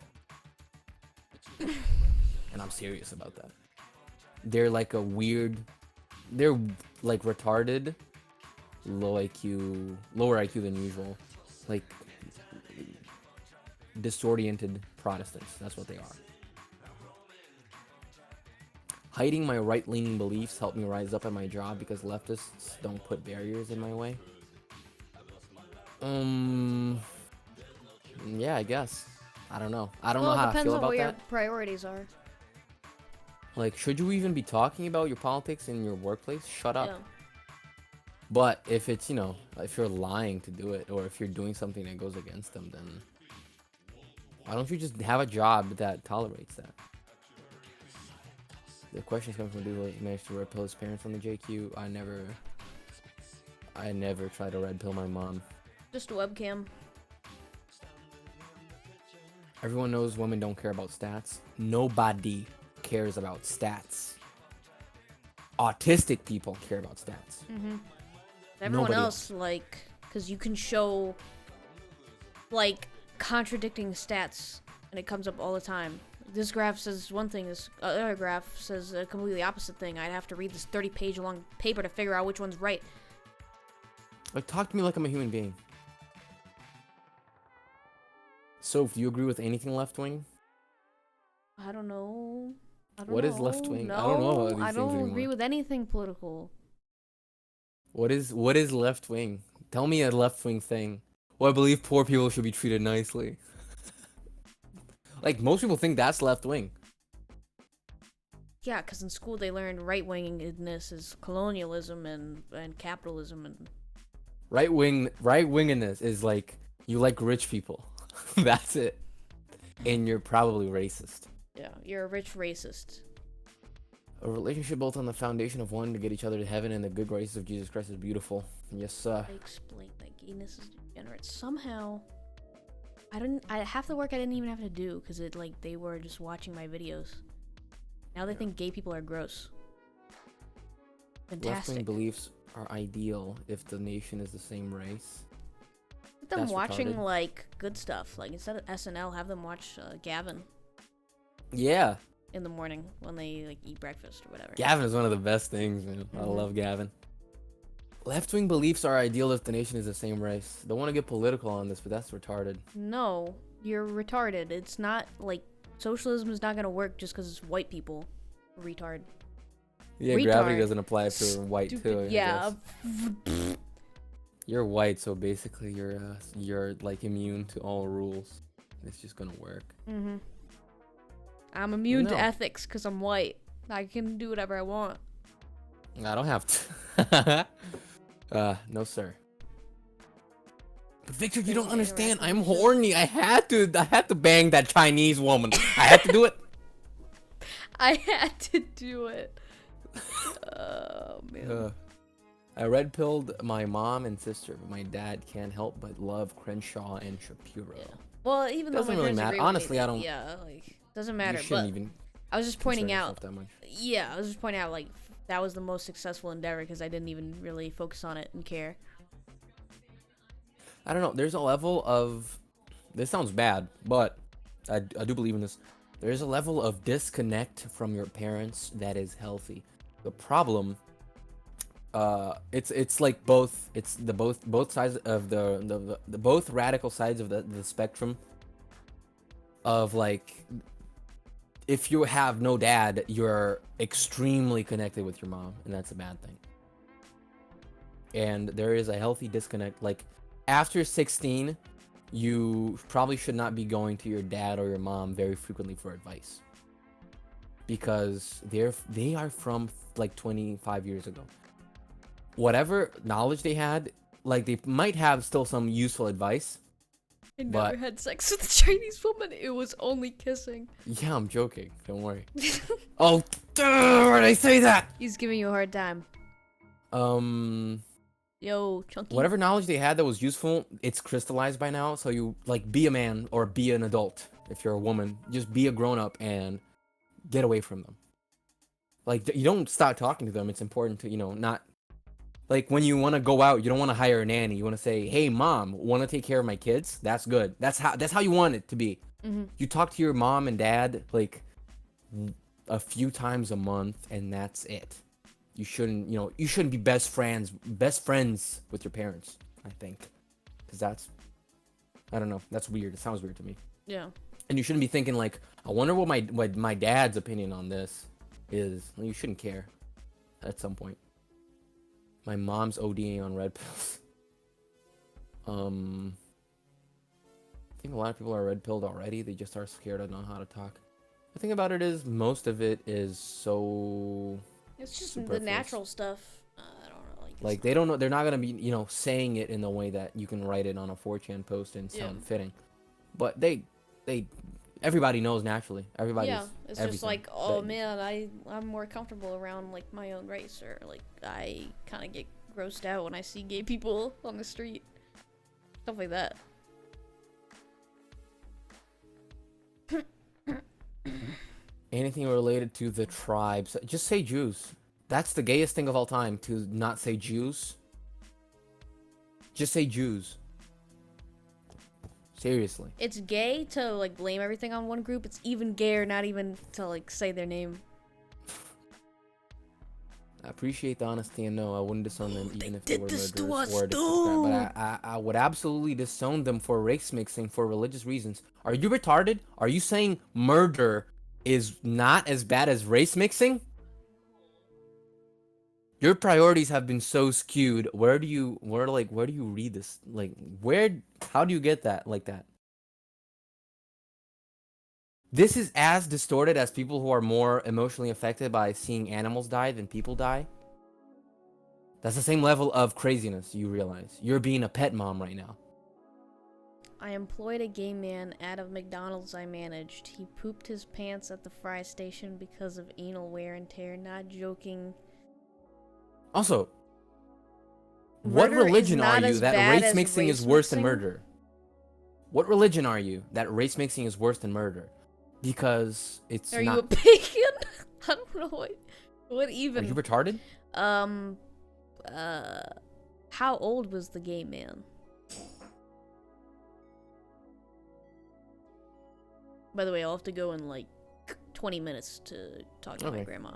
and I'm serious about that. They're like they're like retarded, lower IQ than usual, like disoriented Protestants. That's what they are. Hiding my right-leaning beliefs helped me rise up at my job because leftists don't put barriers in my way. Yeah, I guess. I don't know. I don't know how I feel about Well, it depends on what your that. priorities are. Like, should you even be talking about your politics in your workplace? Shut up. Yeah. But if it's, if you're lying to do it, or if you're doing something that goes against them, then why don't you just have a job that tolerates that? The questions come from a dude who managed to red pill his parents on the JQ. I never tried to red pill my mom. Just a webcam. Everyone knows women don't care about stats. Nobody cares about stats. Autistic people care about stats. Mm-hmm. Everyone Nobody else, like, because you can show, like, contradicting stats, and it comes up all the time. This graph says one thing, this other graph says a completely opposite thing. I'd have to read this 30-page long paper to figure out which one's right. Like, talk to me like I'm a human being. So, do you agree with anything left-wing? I don't know. What is left-wing? I don't know about these I things don't anymore. agree with anything political. What is left-wing? Tell me a left-wing thing. Well, I believe poor people should be treated nicely. Like, most people think that's left-wing. Yeah, because in school they learned right-wingingness is colonialism and capitalism and... Right-winginess is like, you like rich people. That's it. And you're probably racist. Yeah, you're a rich racist. A relationship built on the foundation of wanting to get each other to heaven and the good graces of Jesus Christ is beautiful. Yes, sir. I explained that gayness is degenerate. Somehow, half the work I didn't even have to do because they were just watching my videos. Now they think gay people are gross. Left-wing Fantastic. beliefs are ideal if the nation is the same race. Let them That's watching retarded. like good stuff. Like instead of SNL, have them watch Gavin Yeah. in the morning when they like eat breakfast or whatever. Gavin is one of the best things, man. I Mhm. love Gavin. Left-wing beliefs are ideal if the nation is the same race. Don't want to get political on this, but that's retarded. No, you're retarded. It's not like socialism is not gonna work just because it's white people. Retard. Yeah, Retard. gravity doesn't apply if you're white too. Stupid. I Yeah. guess. You're white, so basically you're like immune to all rules. It's just gonna work. Mhm. I'm immune to No. ethics because I'm white. I can do whatever I want. I don't have to. No, sir. But Victor, you don't They understand. interact with I'm each other. horny. I had to bang that Chinese woman. I had to do it. I had to do it. Oh man. I red pilled my mom and sister, but my dad can't help but love Crenshaw and Shapiro. Yeah. Well, even Doesn't though my really parents matter. agree with Honestly, me, I don't. yeah, like doesn't matter. You shouldn't But even I was just concern pointing yourself out. that much. Yeah, I was just pointing out like that was the most successful endeavor because I didn't even really focus on it and care. I don't know. There's a level of. This sounds bad, but I do believe in this. There's a level of disconnect from your parents that is healthy. The problem, it's like both. It's the both sides of the both radical sides of the spectrum. Of like, if you have no dad, you're extremely connected with your mom, and that's a bad thing. And there is a healthy disconnect. Like, after 16, you probably should not be going to your dad or your mom very frequently for advice, because they are from like 25 years ago. Whatever knowledge they had, like, they might have still some useful advice. I never But- had sex with a Chinese woman. It was only kissing. Yeah, I'm joking. Don't worry. Oh, why'd I say that? He's giving you a hard time. Yo, Chunky. Whatever knowledge they had that was useful, it's crystallized by now. So you, like, be a man or be an adult. If you're a woman, just be a grown-up and get away from them. Like, you don't stop talking to them. It's important to, not, like, when you want to go out, you don't want to hire a nanny. You want to say, hey, mom, want to take care of my kids? That's good. That's how you want it to be. Mm-hmm. You talk to your mom and dad like a few times a month, and that's it. You shouldn't be best friends with your parents, I think, because I don't know, that's weird. It sounds weird to me. Yeah. And you shouldn't be thinking like, I wonder what my dad's opinion on this is. Well, you shouldn't care at some point. My mom's ODing on red pills. I think a lot of people are red pilled already. They just are scared of not how to talk. The thing about it is, most of it is so. It's just superfluous. the natural stuff. I don't know. Like, they don't know. They're not gonna be, saying it in the way that you can write it on a 4chan post and sound fitting. But everybody knows naturally. Everybody. Yeah, it's just everything. like, oh man, I'm more comfortable around like my own race, or like I kind of get grossed out when I see gay people on the street, stuff like that. Anything related to the tribes, just say Jews. That's the gayest thing of all time, to not say Jews. Just say Jews. Seriously. It's gay to like blame everything on one group. It's even gayer not even to like say their name. I appreciate the honesty, and no, I wouldn't disown them even if They they were did this to murderers us, or disrespect. But I would absolutely disown them for race mixing for religious reasons. Are you retarded? Are you saying murder is not as bad as race mixing? Your priorities have been so skewed. Where do you read this? Like, how do you get that like that? This is as distorted as people who are more emotionally affected by seeing animals die than people die. That's the same level of craziness, you realize. You're being a pet mom right now. I employed a gay man at a McDonald's I managed. He pooped his pants at the fry station because of anal wear and tear. Not joking. Also, what Murder is religion are not you as that bad race as mixing is race worse than mixing? murder? What religion are you that race mixing is worse than murder? Because it's Are not. you a pagan? I don't know what Are even. you retarded? How old was the gay man? By the way, I'll have to go in like 20 minutes to talk to my Okay. grandma.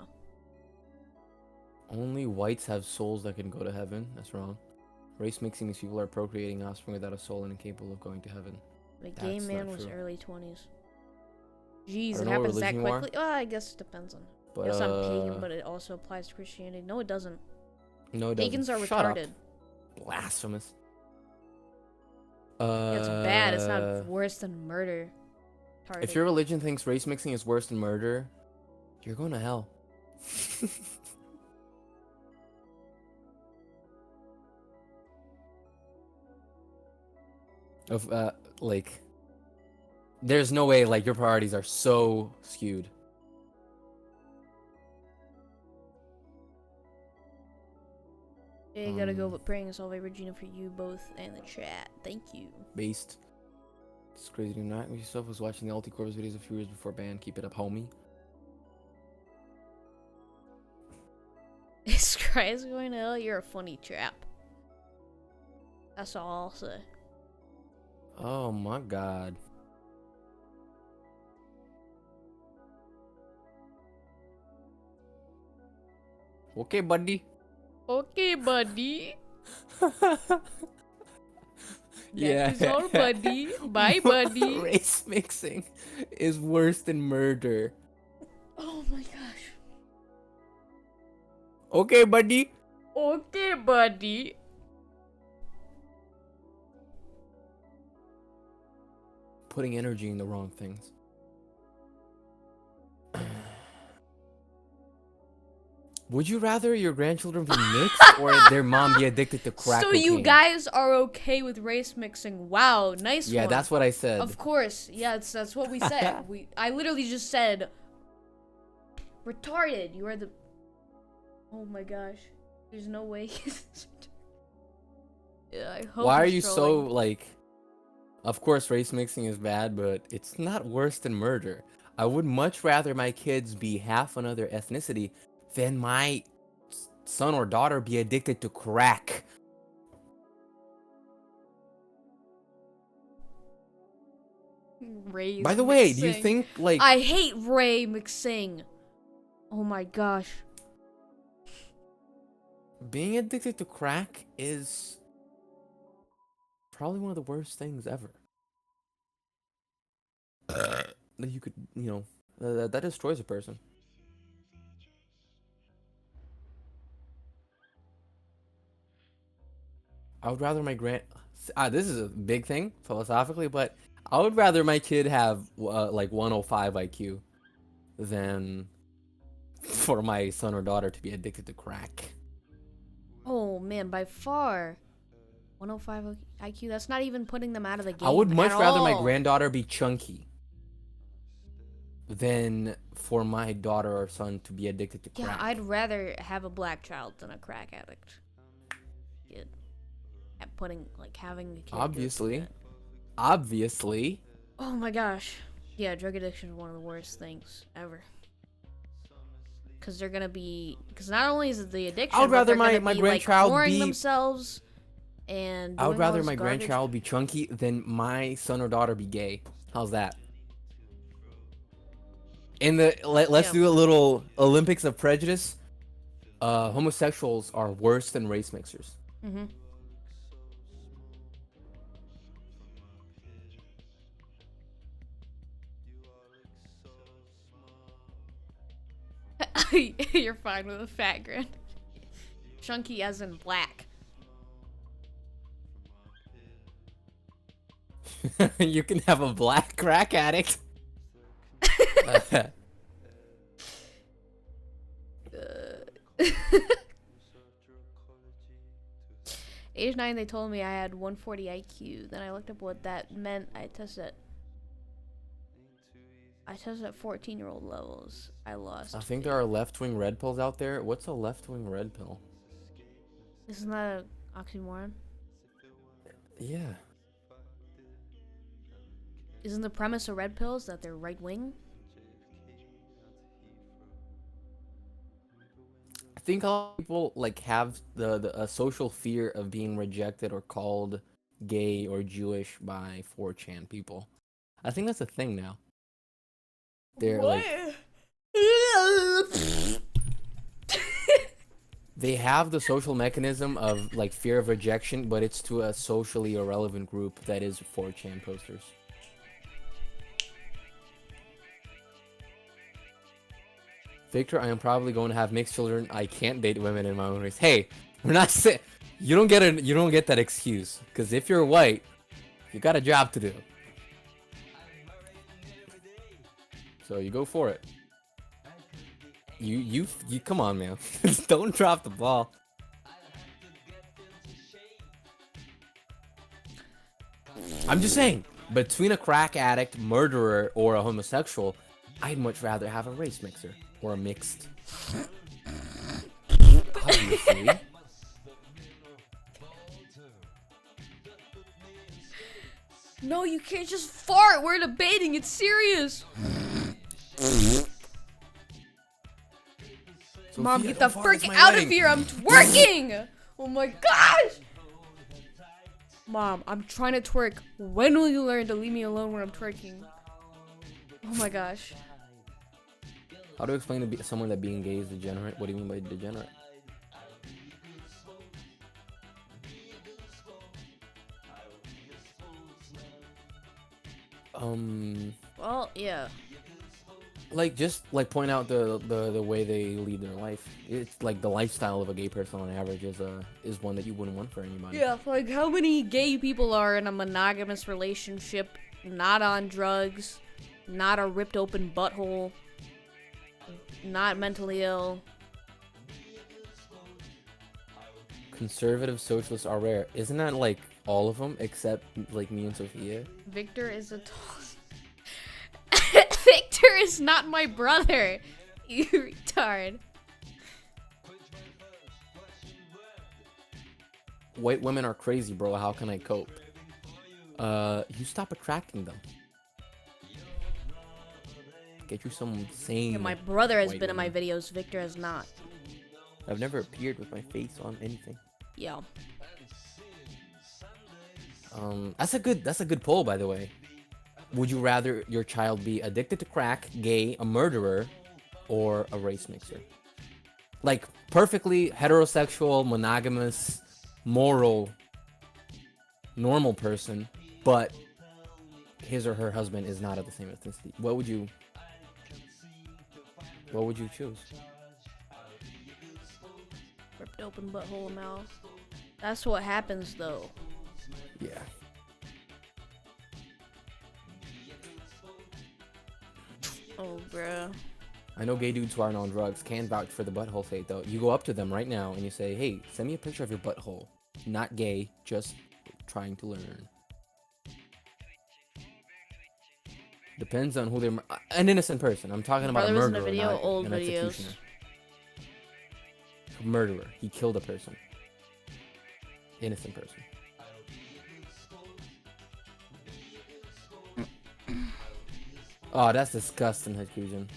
Only whites have souls that can go to heaven. That's wrong. Race mixing means people are procreating offspring without a soul and incapable of going to heaven. The gay That's man not was true. early 20s. Jeez, I don't it know what happens that religion you are. quickly. Well, I guess it depends on. But Yes, I'm pagan, but it also applies to Christianity. No, it doesn't. no, it Pagans doesn't. are Shut retarded. Up. Blasphemous. Yeah, it's bad. It's not worse than murder. Retarded. If your religion thinks race mixing is worse than murder, you're going to hell. of like there's no way like your priorities are so skewed. Yeah, you gotta go, but praying is always Regina for you both and the chat. Thank you. Based. It's crazy to not yourself was watching the Ulti Corps videos a few years before ban. Keep it up, homie. Is Christ going to hell? You're a funny chap. That's all I'll say. Oh my god. Okay, buddy. Okay, buddy. Yeah. That is all, buddy. Bye, buddy. Race mixing is worse than murder. Oh my gosh. Okay, buddy. Okay, buddy. Putting energy in the wrong things. Would you rather your grandchildren be mixed or their mom be addicted to crack So cocaine? you guys are okay with race mixing? Wow, nice Yeah, one. that's what I said. Of course. Yeah, that's what we said. I literally just said retarded. You are the Oh my gosh. There's no way. Yeah, I hope Why are he's you so trolling. like of course race mixing is bad, but it's not worse than murder. I would much rather my kids be half another ethnicity than my son or daughter be addicted to crack. Ray By the way, do you mixing. think like I hate Ray mixing. Oh my gosh. being addicted to crack is probably one of the worst things ever that you could, you know, that destroys a person. I would rather my this is a big thing philosophically, but I would rather my kid have like 105 IQ than for my son or daughter to be addicted to crack. Oh man, by far. 105 IQ. That's not even putting them out of the game. I would much at rather my all. granddaughter be chunky than for my daughter or son to be addicted to crack. Yeah, I'd rather have a black child than a crack addict. Kid. Having a kid. go Obviously. through that. Obviously. Oh my gosh. Yeah, drug addiction is one of the worst things ever. Because they're gonna be. Because not only is it the addiction, I would but rather they're my gonna be, grandchild like, whoring be. themselves. And I would doing all rather this my garbage. grandchild be chunky than my son or daughter be gay. How's that? Let's Yeah. do a little Olympics of prejudice. Homosexuals are worse than race mixers. Mm-hmm. You're fine with a fat grand. Chunky as in black. You can have a black crack addict. Age 9, they told me I had 140 IQ. Then I looked up what that meant. I tested at 14-year-old levels. I lost. I think there are left-wing red pills out there. What's a left-wing red pill? Isn't that an oxymoron? Yeah. Isn't the premise of red pills that they're right wing? I think a lot of people like have a social fear of being rejected or called gay or Jewish by 4chan people. I think that's a thing now. They're like they have the social mechanism of like fear of rejection, but it's to a socially irrelevant group that is 4chan posters. Victor, I am probably going to have mixed children. I can't date women in my own race. Hey, we're not saying you don't get that excuse, because if you're white, you got a job to do. So you go for it. You come on, man. Don't drop the ball. I'm just saying, between a crack addict, murderer, or a homosexual, I'd much rather have a race mixer or a mixed. Obviously. No, you can't just fart. We're debating. It's serious. Mom, get the frick out of here. I'm twerking. Oh my gosh. Mom, I'm trying to twerk. When will you learn to leave me alone when I'm twerking? Oh my gosh. How to explain to someone that being gay is degenerate? What do you mean by degenerate? Well, yeah. Like, just like point out the way they lead their life. It's like the lifestyle of a gay person on average is one that you wouldn't want for anybody. Yeah, like how many gay people are in a monogamous relationship, not on drugs, not a ripped open butthole, not mentally ill. Conservative socialists are rare. Isn't that like all of them except like me and Sophia? Victor is a Victor is not my brother, you retard. White women are crazy, bro. How can I cope? You stop attracting them. Get you some sane. Yeah, my brother has white been in my women. videos. Victor has not. I've never appeared with my face on anything. Yeah. That's a good poll, by the way. Would you rather your child be addicted to crack, gay, a murderer, or a race mixer? Like, perfectly heterosexual, monogamous, moral, normal person, but his or her husband is not of the same ethnicity. What would you choose? Ripped open butthole mouth. That's what happens though. Yeah. Oh, bruh. I know gay dudes who aren't on drugs can vouch for the butthole fate, though. You go up to them right now and you say, hey, send me a picture of your butthole. Not gay, just trying to learn. Depends on who they're... An innocent person. I'm talking about a Brother was in murderer, a video, not old an videos. executioner. A murderer. He killed a person. Innocent person. Oh, that's disgusting, Hydrogen.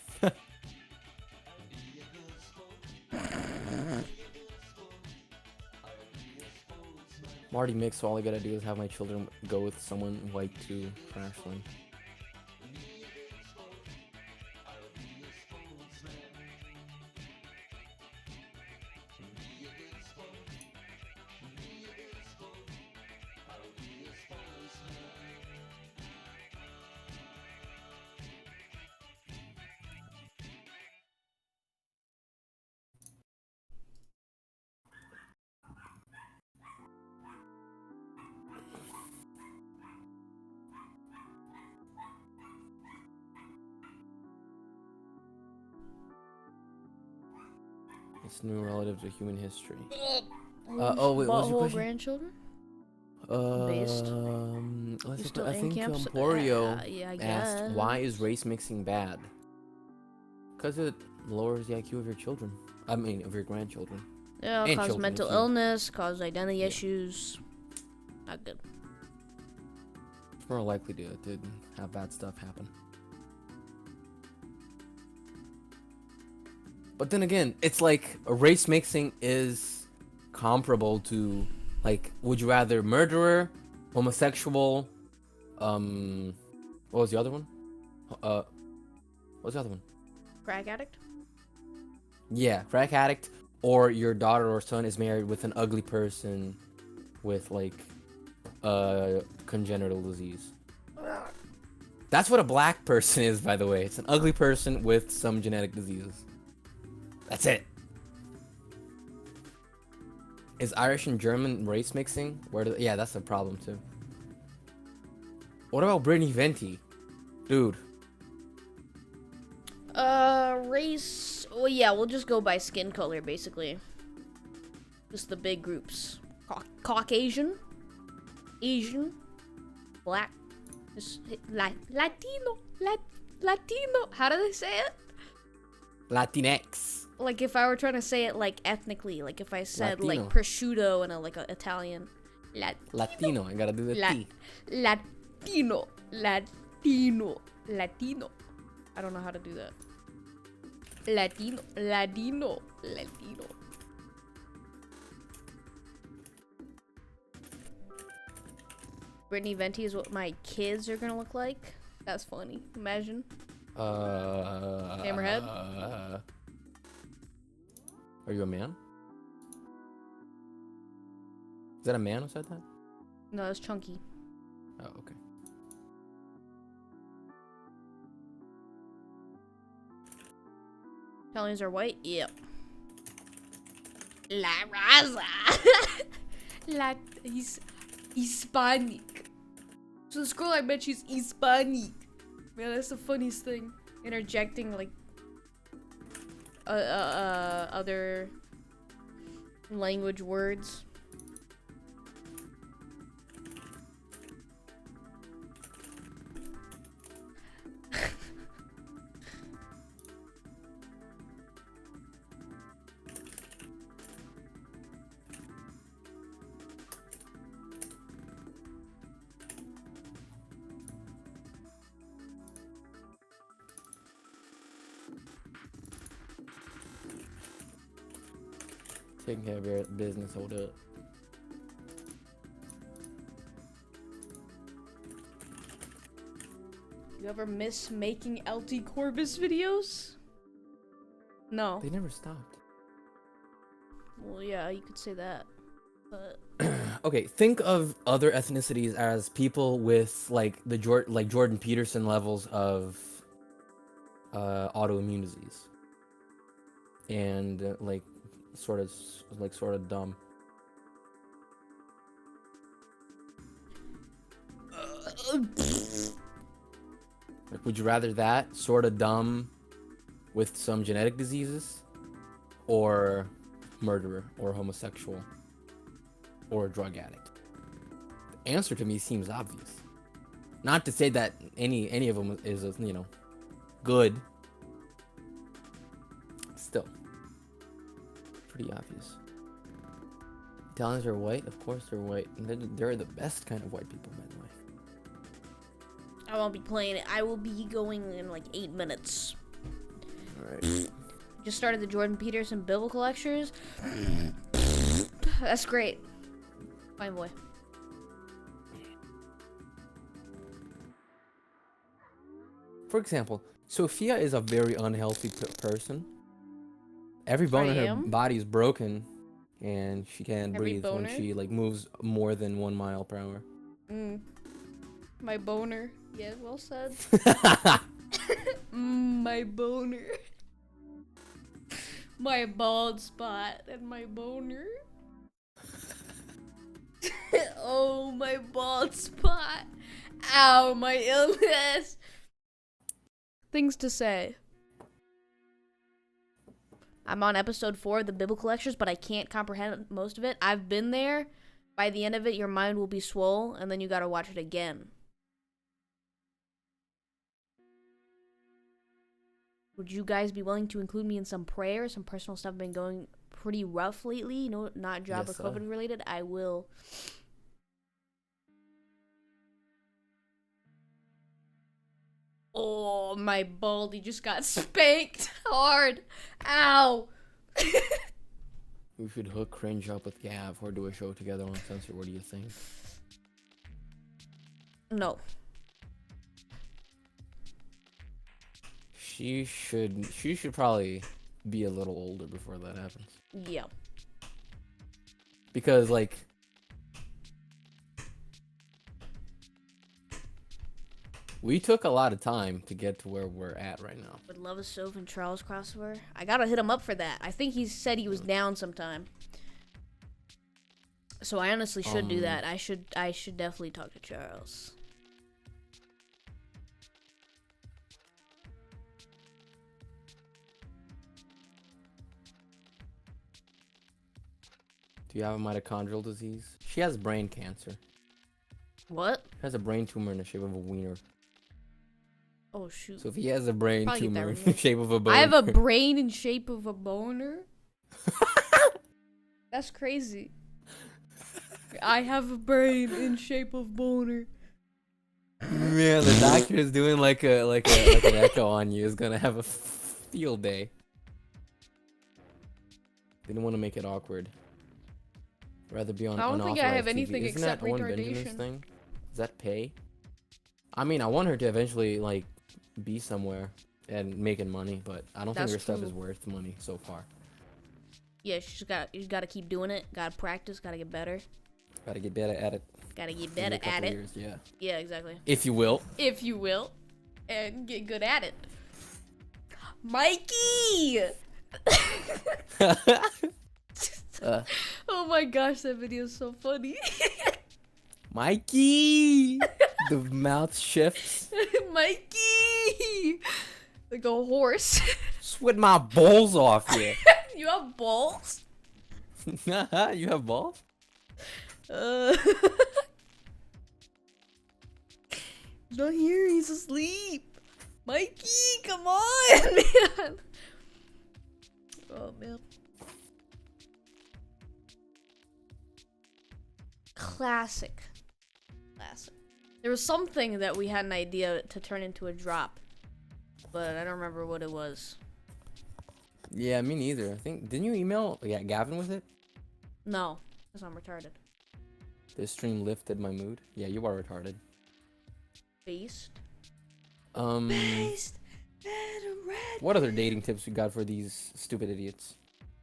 I'm already mixed, so all I gotta do is have my children go with someone white to Crashland. It's new relative to human history. Oh wait, what was your Butthole question? grandchildren? Let's still I in think camps? Emporio Yeah, I asked, guess. why is race mixing bad? Because it lowers the IQ of your children. I mean, of your grandchildren. Yeah, And cause children, mental too. illness, cause identity Yeah. issues. Not good. It's more likely to have bad stuff happen. But then again, it's like race mixing is comparable to, like, would you rather murderer, homosexual, what was the other one? What was the other one? Crack addict? Yeah, crack addict, or your daughter or son is married with an ugly person with like congenital disease. That's what a black person is, by the way. It's an ugly person with some genetic diseases. That's it. Is Irish and German race mixing? Yeah, that's a problem too. What about Brittany Venti? Dude. Race. Well, yeah, we'll just go by skin color, basically. Just the big groups. Caucasian, Asian, Black. Just Latino. Latino. How do they say it? Latinx. Like if I were trying to say it like ethnically, like if I said Latino. like prosciutto in a like a Italian. Latino. I gotta do the T. Latino. I don't know how to do that. Latino. Brittany Venti is what my kids are gonna look like. That's funny. Imagine. Hammerhead? Are you a man? Is that a man who said that? No, it's Chunky. Oh, okay. Italians are white? Yep. La raza. He's Hispanic. So this girl I met, she's Hispanic. Man, that's the funniest thing. Interjecting like other language words. Taking care of your business, hold up. You ever miss making LT Corbus videos? No. They never stopped. Well, yeah, you could say that. But Okay, think of other ethnicities as people with like the Jordan Peterson levels of autoimmune disease, and like sort of dumb. Like, would you rather that sort of dumb with some genetic diseases, or murderer, or homosexual, or a drug addict? The answer to me seems obvious. Not to say that any of them is, you know, good. Still, pretty obvious. Italians are white, of course they're white. They're the best kind of white people, by the way. I won't be playing it. I will be going in like 8 minutes. Alright. Just started the Jordan Peterson biblical lectures. That's great. Fine boy. For example, Sophia is a very unhealthy person. Every bone in her body is broken, and she can't breathe when she like moves more than 1 mile per hour. My boner. Yeah, well said. My boner. My bald spot and my boner. Oh, my bald spot. Ow, my illness. Things to say. I'm on episode 4 of the biblical lectures, but I can't comprehend most of it. I've been there. By the end of it, your mind will be swole, and then you gotta watch it again. Would you guys be willing to include me in some prayer? Some personal stuff been going pretty rough lately. You know, not job or COVID related. I will. Oh, my baldy just got spanked hard. Ow. We should hook Cringe up with Gav or do a show together on Censor. What do you think? No. She should probably be a little older before that happens. Yeah. Because like we took a lot of time to get to where we're at right now. Would love a Soph and Charles crossover. I gotta hit him up for that. I think he said he was down sometime. So I honestly should do that. I should definitely talk to Charles. Do you have a mitochondrial disease? She has brain cancer. What? Has a brain tumor in the shape of a wiener. Oh shoot. So if he has a brain Probably get that tumor in the removed. shape of a boner. I have a brain in shape of a boner. That's crazy. I have a brain in shape of boner. Man, the doctor is doing like an echo on you. Is gonna have a field day. Didn't want to make it awkward. Rather be on I don't think I unauthorized have TV. anything Isn't except that Owen Benjamin's retardation. thing? Does that pay? I mean, I want her to eventually like be somewhere and making money, but I don't think That's her stuff is true. worth money so far. Yeah, you gotta keep doing it. Gotta practice. Gotta get better. Gotta get better at it. Gotta get Give me a better couple at it. years, yeah. Yeah, exactly. If you will. If you will, and get good at it. Mikey! Oh my gosh, that video is so funny. Mikey! The mouth shifts. Mikey! Like a horse. Sweat my balls off here. You have balls? You have balls? He's not here, he's asleep. Mikey, come on, man. Oh, man. Classic. There was something that we had an idea to turn into a drop, but I don't remember what it was. Yeah, me neither. I think, didn't you email Gavin with it? No, because I'm retarded. This stream lifted my mood. Yeah, you are retarded. Based. What other dating tips we got for these stupid idiots?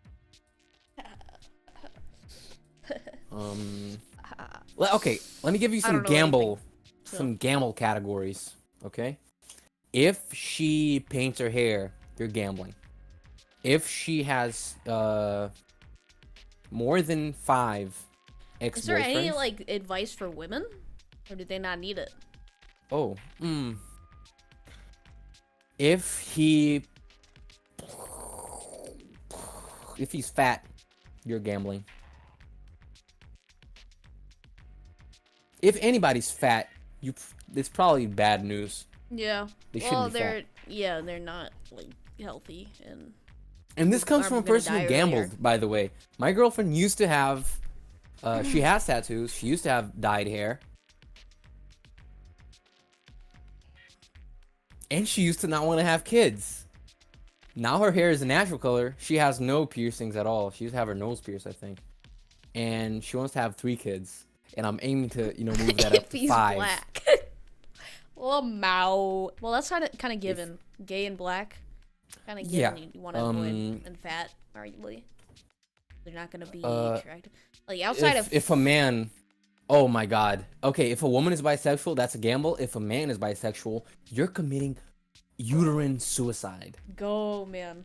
Okay, let me give you I some don't know gamble categories. Okay, if she paints her hair, you're gambling. If she has more than 5 ex-boyfriends. Is there any like advice for women, or do they not need it? Oh, if he's fat, you're gambling. If anybody's fat, it's probably bad news. Yeah. They shouldn't be fat. they're not like healthy And this comes are from a gonna person die who gambled, earlier. by the way. My girlfriend used to have, she has tattoos. She used to have dyed hair. And she used to not want to have kids. Now her hair is a natural color. She has no piercings at all. She used to have her nose pierced, I think. And she wants to have 3 kids. And I'm aiming to, move that up if to he's 5. black. Well, that's kind of given. Gay and black, kind of given. Yeah, You want to avoid and fat, arguably. They're not gonna be attractive. Like If a man, oh my god. Okay, if a woman is bisexual, that's a gamble. If a man is bisexual, you're committing uterine suicide. Go, man.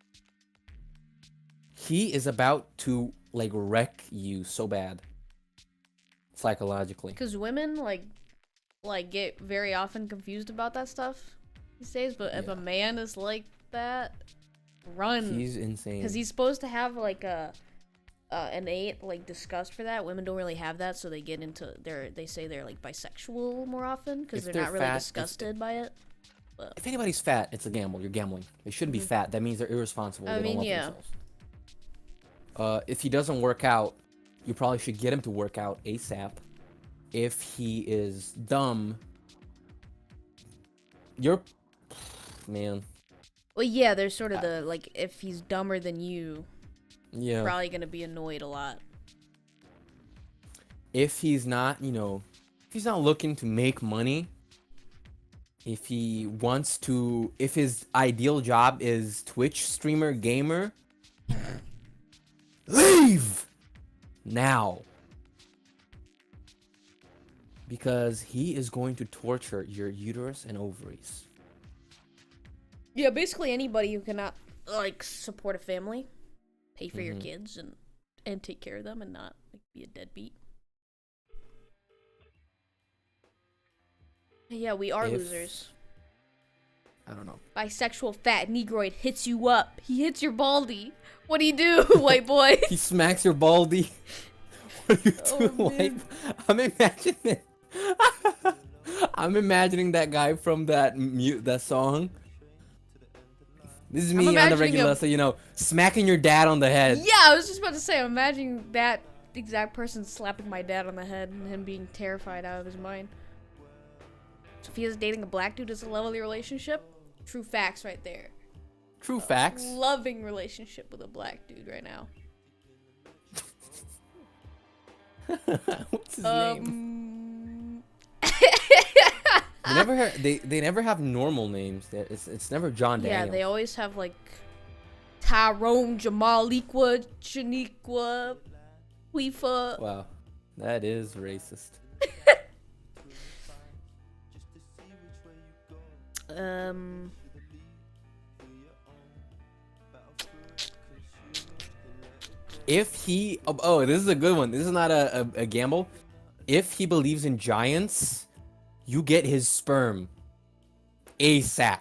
He is about to like wreck you so bad. Psychologically. Because women like get very often confused about that stuff these days. But if a man is like that, run. He's insane. Because he's supposed to have like a innate like disgust for that. Women don't really have that, so they get into they say they're like bisexual more often because If they're not really fat, disgusted by it. But if anybody's fat, it's a gamble. You're gambling. They shouldn't be fat. That means they're irresponsible. I They mean, don't love yeah. themselves. If he doesn't work out, you probably should get him to work out ASAP. If he is dumb, man. Well, yeah, there's sort of the like if he's dumber than you, Yeah. probably gonna be annoyed a lot. If he's not, if he's not looking to make money, if he wants to, if his ideal job is Twitch streamer gamer, leave now. Because he is going to torture your uterus and ovaries. Yeah, basically anybody who cannot like support a family, pay for your Mhm. kids and take care of them and not like be a deadbeat. Yeah, we are losers. I don't know. Bisexual fat negroid hits you up. He hits your baldy. What do you do, white boy? He smacks your baldy. What do you do, Oh, white? man. I'm imagining. I'm imagining that guy from that song. This is me on the imagining regular, so you know, smacking your dad on the head. Yeah, I was just about to say, I'm imagining that exact person slapping my dad on the head and him being terrified out of his mind. Sophia's dating a black dude is a lovely relationship. True facts right there. True facts. Loving relationship with a black dude right now. What's his name? They never have normal names. It's never John Daniels. Yeah, they always have like Tyrone, Jamaliqua, Shaniqua, Weefa. Wow, that is racist. If he, oh, this is a good one. This is not a gamble. If he believes in giants, you get his sperm ASAP.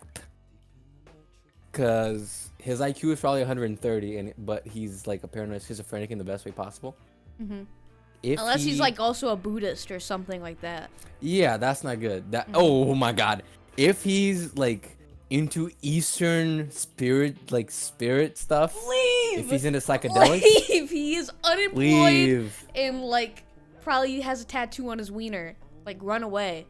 Cause his IQ is probably 130, but he's like a paranoid schizophrenic in the best way possible. Mm-hmm. Unless he's like also a Buddhist or something like that. Yeah, that's not good. Oh my god. If he's like into Eastern spirit stuff, leave. If he's into psychedelics, leave. He is unemployed leave. And like probably has a tattoo on his wiener. Like run away.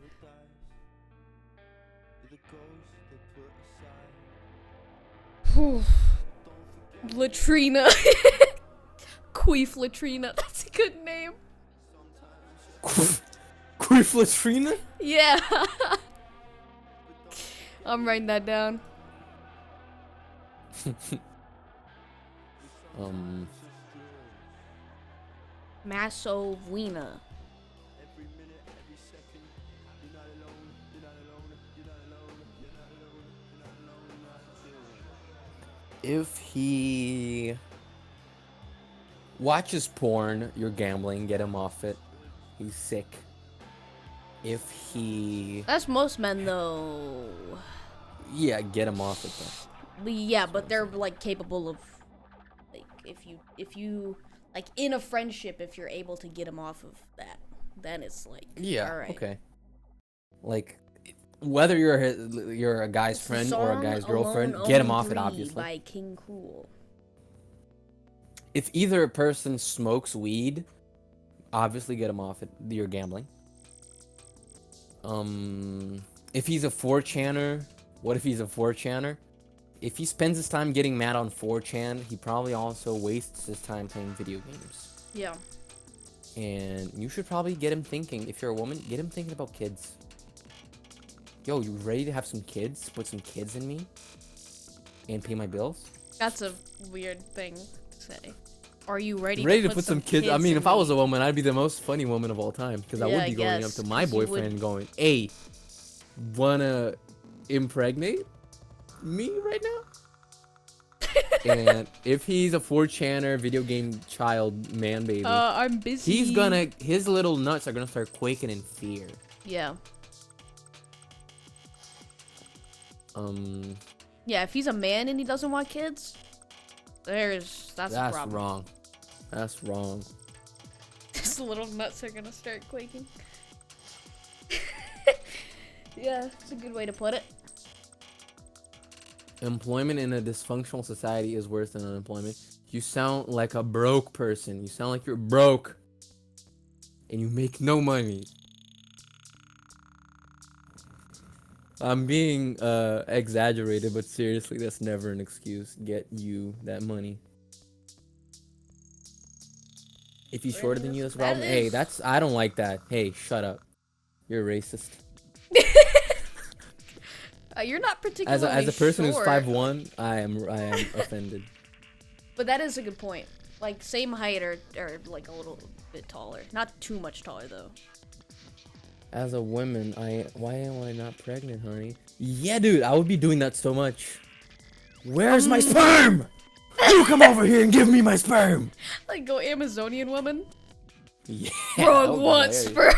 Latrina. Queef Latrina. That's a good name. Queef Latrina? Yeah. I'm writing that down. Masovina. If he watches porn, you're gambling, get him off it. He's sick. If he... That's most men, though. Yeah, get him off it, though. Yeah, but they're, like, capable of... Like, if you... Like, in a friendship, if you're able to get him off of that, then it's, like, yeah, alright. Okay. Like, whether you're a guy's friend or a guy's girlfriend, get him off it, obviously. By King Cool. If either person smokes weed, obviously get him off it. You're gambling. If he's a 4chaner, what if he's a 4chaner? If he spends his time getting mad on 4chan, he probably also wastes his time playing video games. Yeah. And you should probably get him thinking, if you're a woman, get him thinking about kids. Yo, you ready to have some kids? Put some kids in me? And pay my bills? That's a weird thing to say. Are you ready to put some kids? I mean, if I was a woman, I'd be the most funny woman of all time. Because I would be going up to my boyfriend and going, hey, wanna impregnate me right now? And if he's a 4chaner, video game child, man baby, I'm busy. His little nuts are gonna start quaking in fear. Yeah. Yeah, if he's a man and he doesn't want kids, that's a problem. Wrong. That's wrong. His little nuts are gonna start quaking. Yeah, it's a good way to put it. Employment in a dysfunctional society is worse than unemployment. You sound like a broke person. You sound like you're broke. And you make no money. I'm being exaggerated, but seriously, that's never an excuse. Get you that money. If he's shorter than you, that's a problem. Hey, I don't like that. Hey, shut up. You're racist. You're not particularly as a person short. who's 5'1", I am offended. But that is a good point. Like same height or like a little bit taller. Not too much taller though. As a woman, why am I not pregnant, honey? Yeah, dude, I would be doing that so much. Where's my sperm? You come over here and give me my sperm. Like go Amazonian woman. Yeah. Frog wants sperm.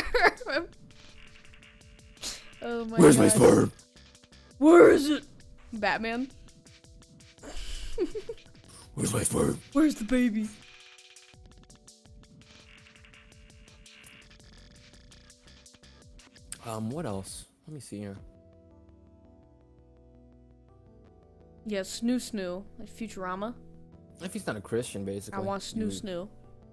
Oh my Where's my sperm? Where is it? Batman. Where's my sperm? Where's the baby? What else? Let me see here. Yeah, Snoo, like Futurama. If he's not a Christian, basically. I want Snoo.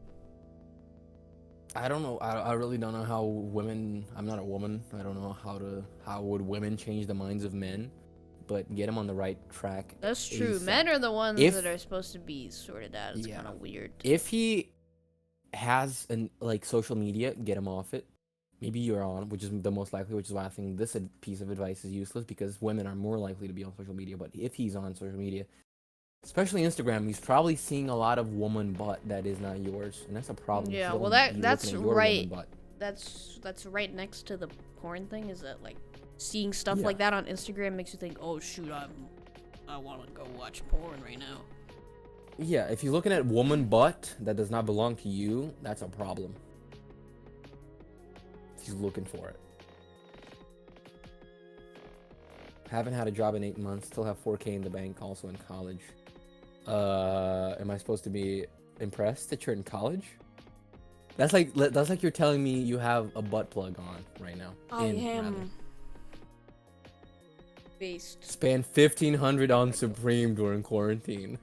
I don't know. I really don't know how women. I'm not a woman. I don't know how would women change the minds of men, but get them on the right track. That's true. ASAP. Men are the ones If- that are supposed to be sorted out. It's Yeah. kind of weird. If he has like social media, get him off it. Maybe you're on, which is the most likely, which is why I think this piece of advice is useless because women are more likely to be on social media. But if he's on social media, especially Instagram, he's probably seeing a lot of woman butt that is not yours, and that's a problem. Yeah, You well, don't be that's looking at your right. woman butt. That's right next to the porn thing. Is that like seeing stuff Yeah. like that on Instagram makes you think, oh shoot, I want to go watch porn right now. Yeah, if you're looking at woman butt that does not belong to you, that's a problem. If you're looking for it. Haven't had a job in 8 months. Still have 4K in the bank. Also in college. Am I supposed to be impressed that you're in college? That's like you're telling me you have a butt plug on right now. I rather. am based. Spend 1,500 on Supreme during quarantine.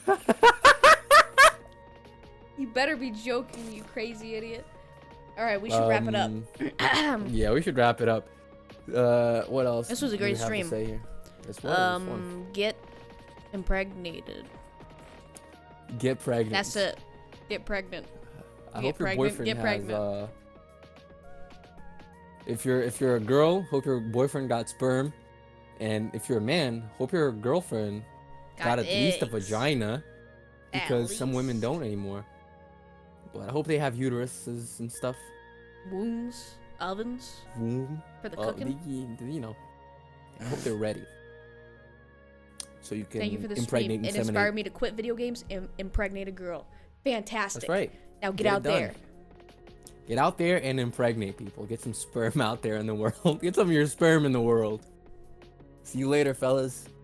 You better be joking, you crazy idiot. All right, we should wrap it up. Yeah, we should wrap it up. What else? This was a do we great have to stream. say here? This was fun. Get impregnated. Get pregnant. That's it. Get pregnant. I Get hope your pregnant, boyfriend get has. pregnant. If you're a girl, hope your boyfriend got sperm, and if you're a man, hope your girlfriend got at least a eggs. vagina, At because some women least. don't anymore. But I hope they have uteruses and stuff. Wombs, ovens Womb. for the cooking. You know. I hope they're ready. So you can Thank you for the impregnate stream. It and inspired inseminate. me to quit video games and impregnate a girl. Fantastic. That's right. Now get Get it out done. there. Get out there and impregnate people. Get some sperm out there in the world. Get some of your sperm in the world. See you later, fellas.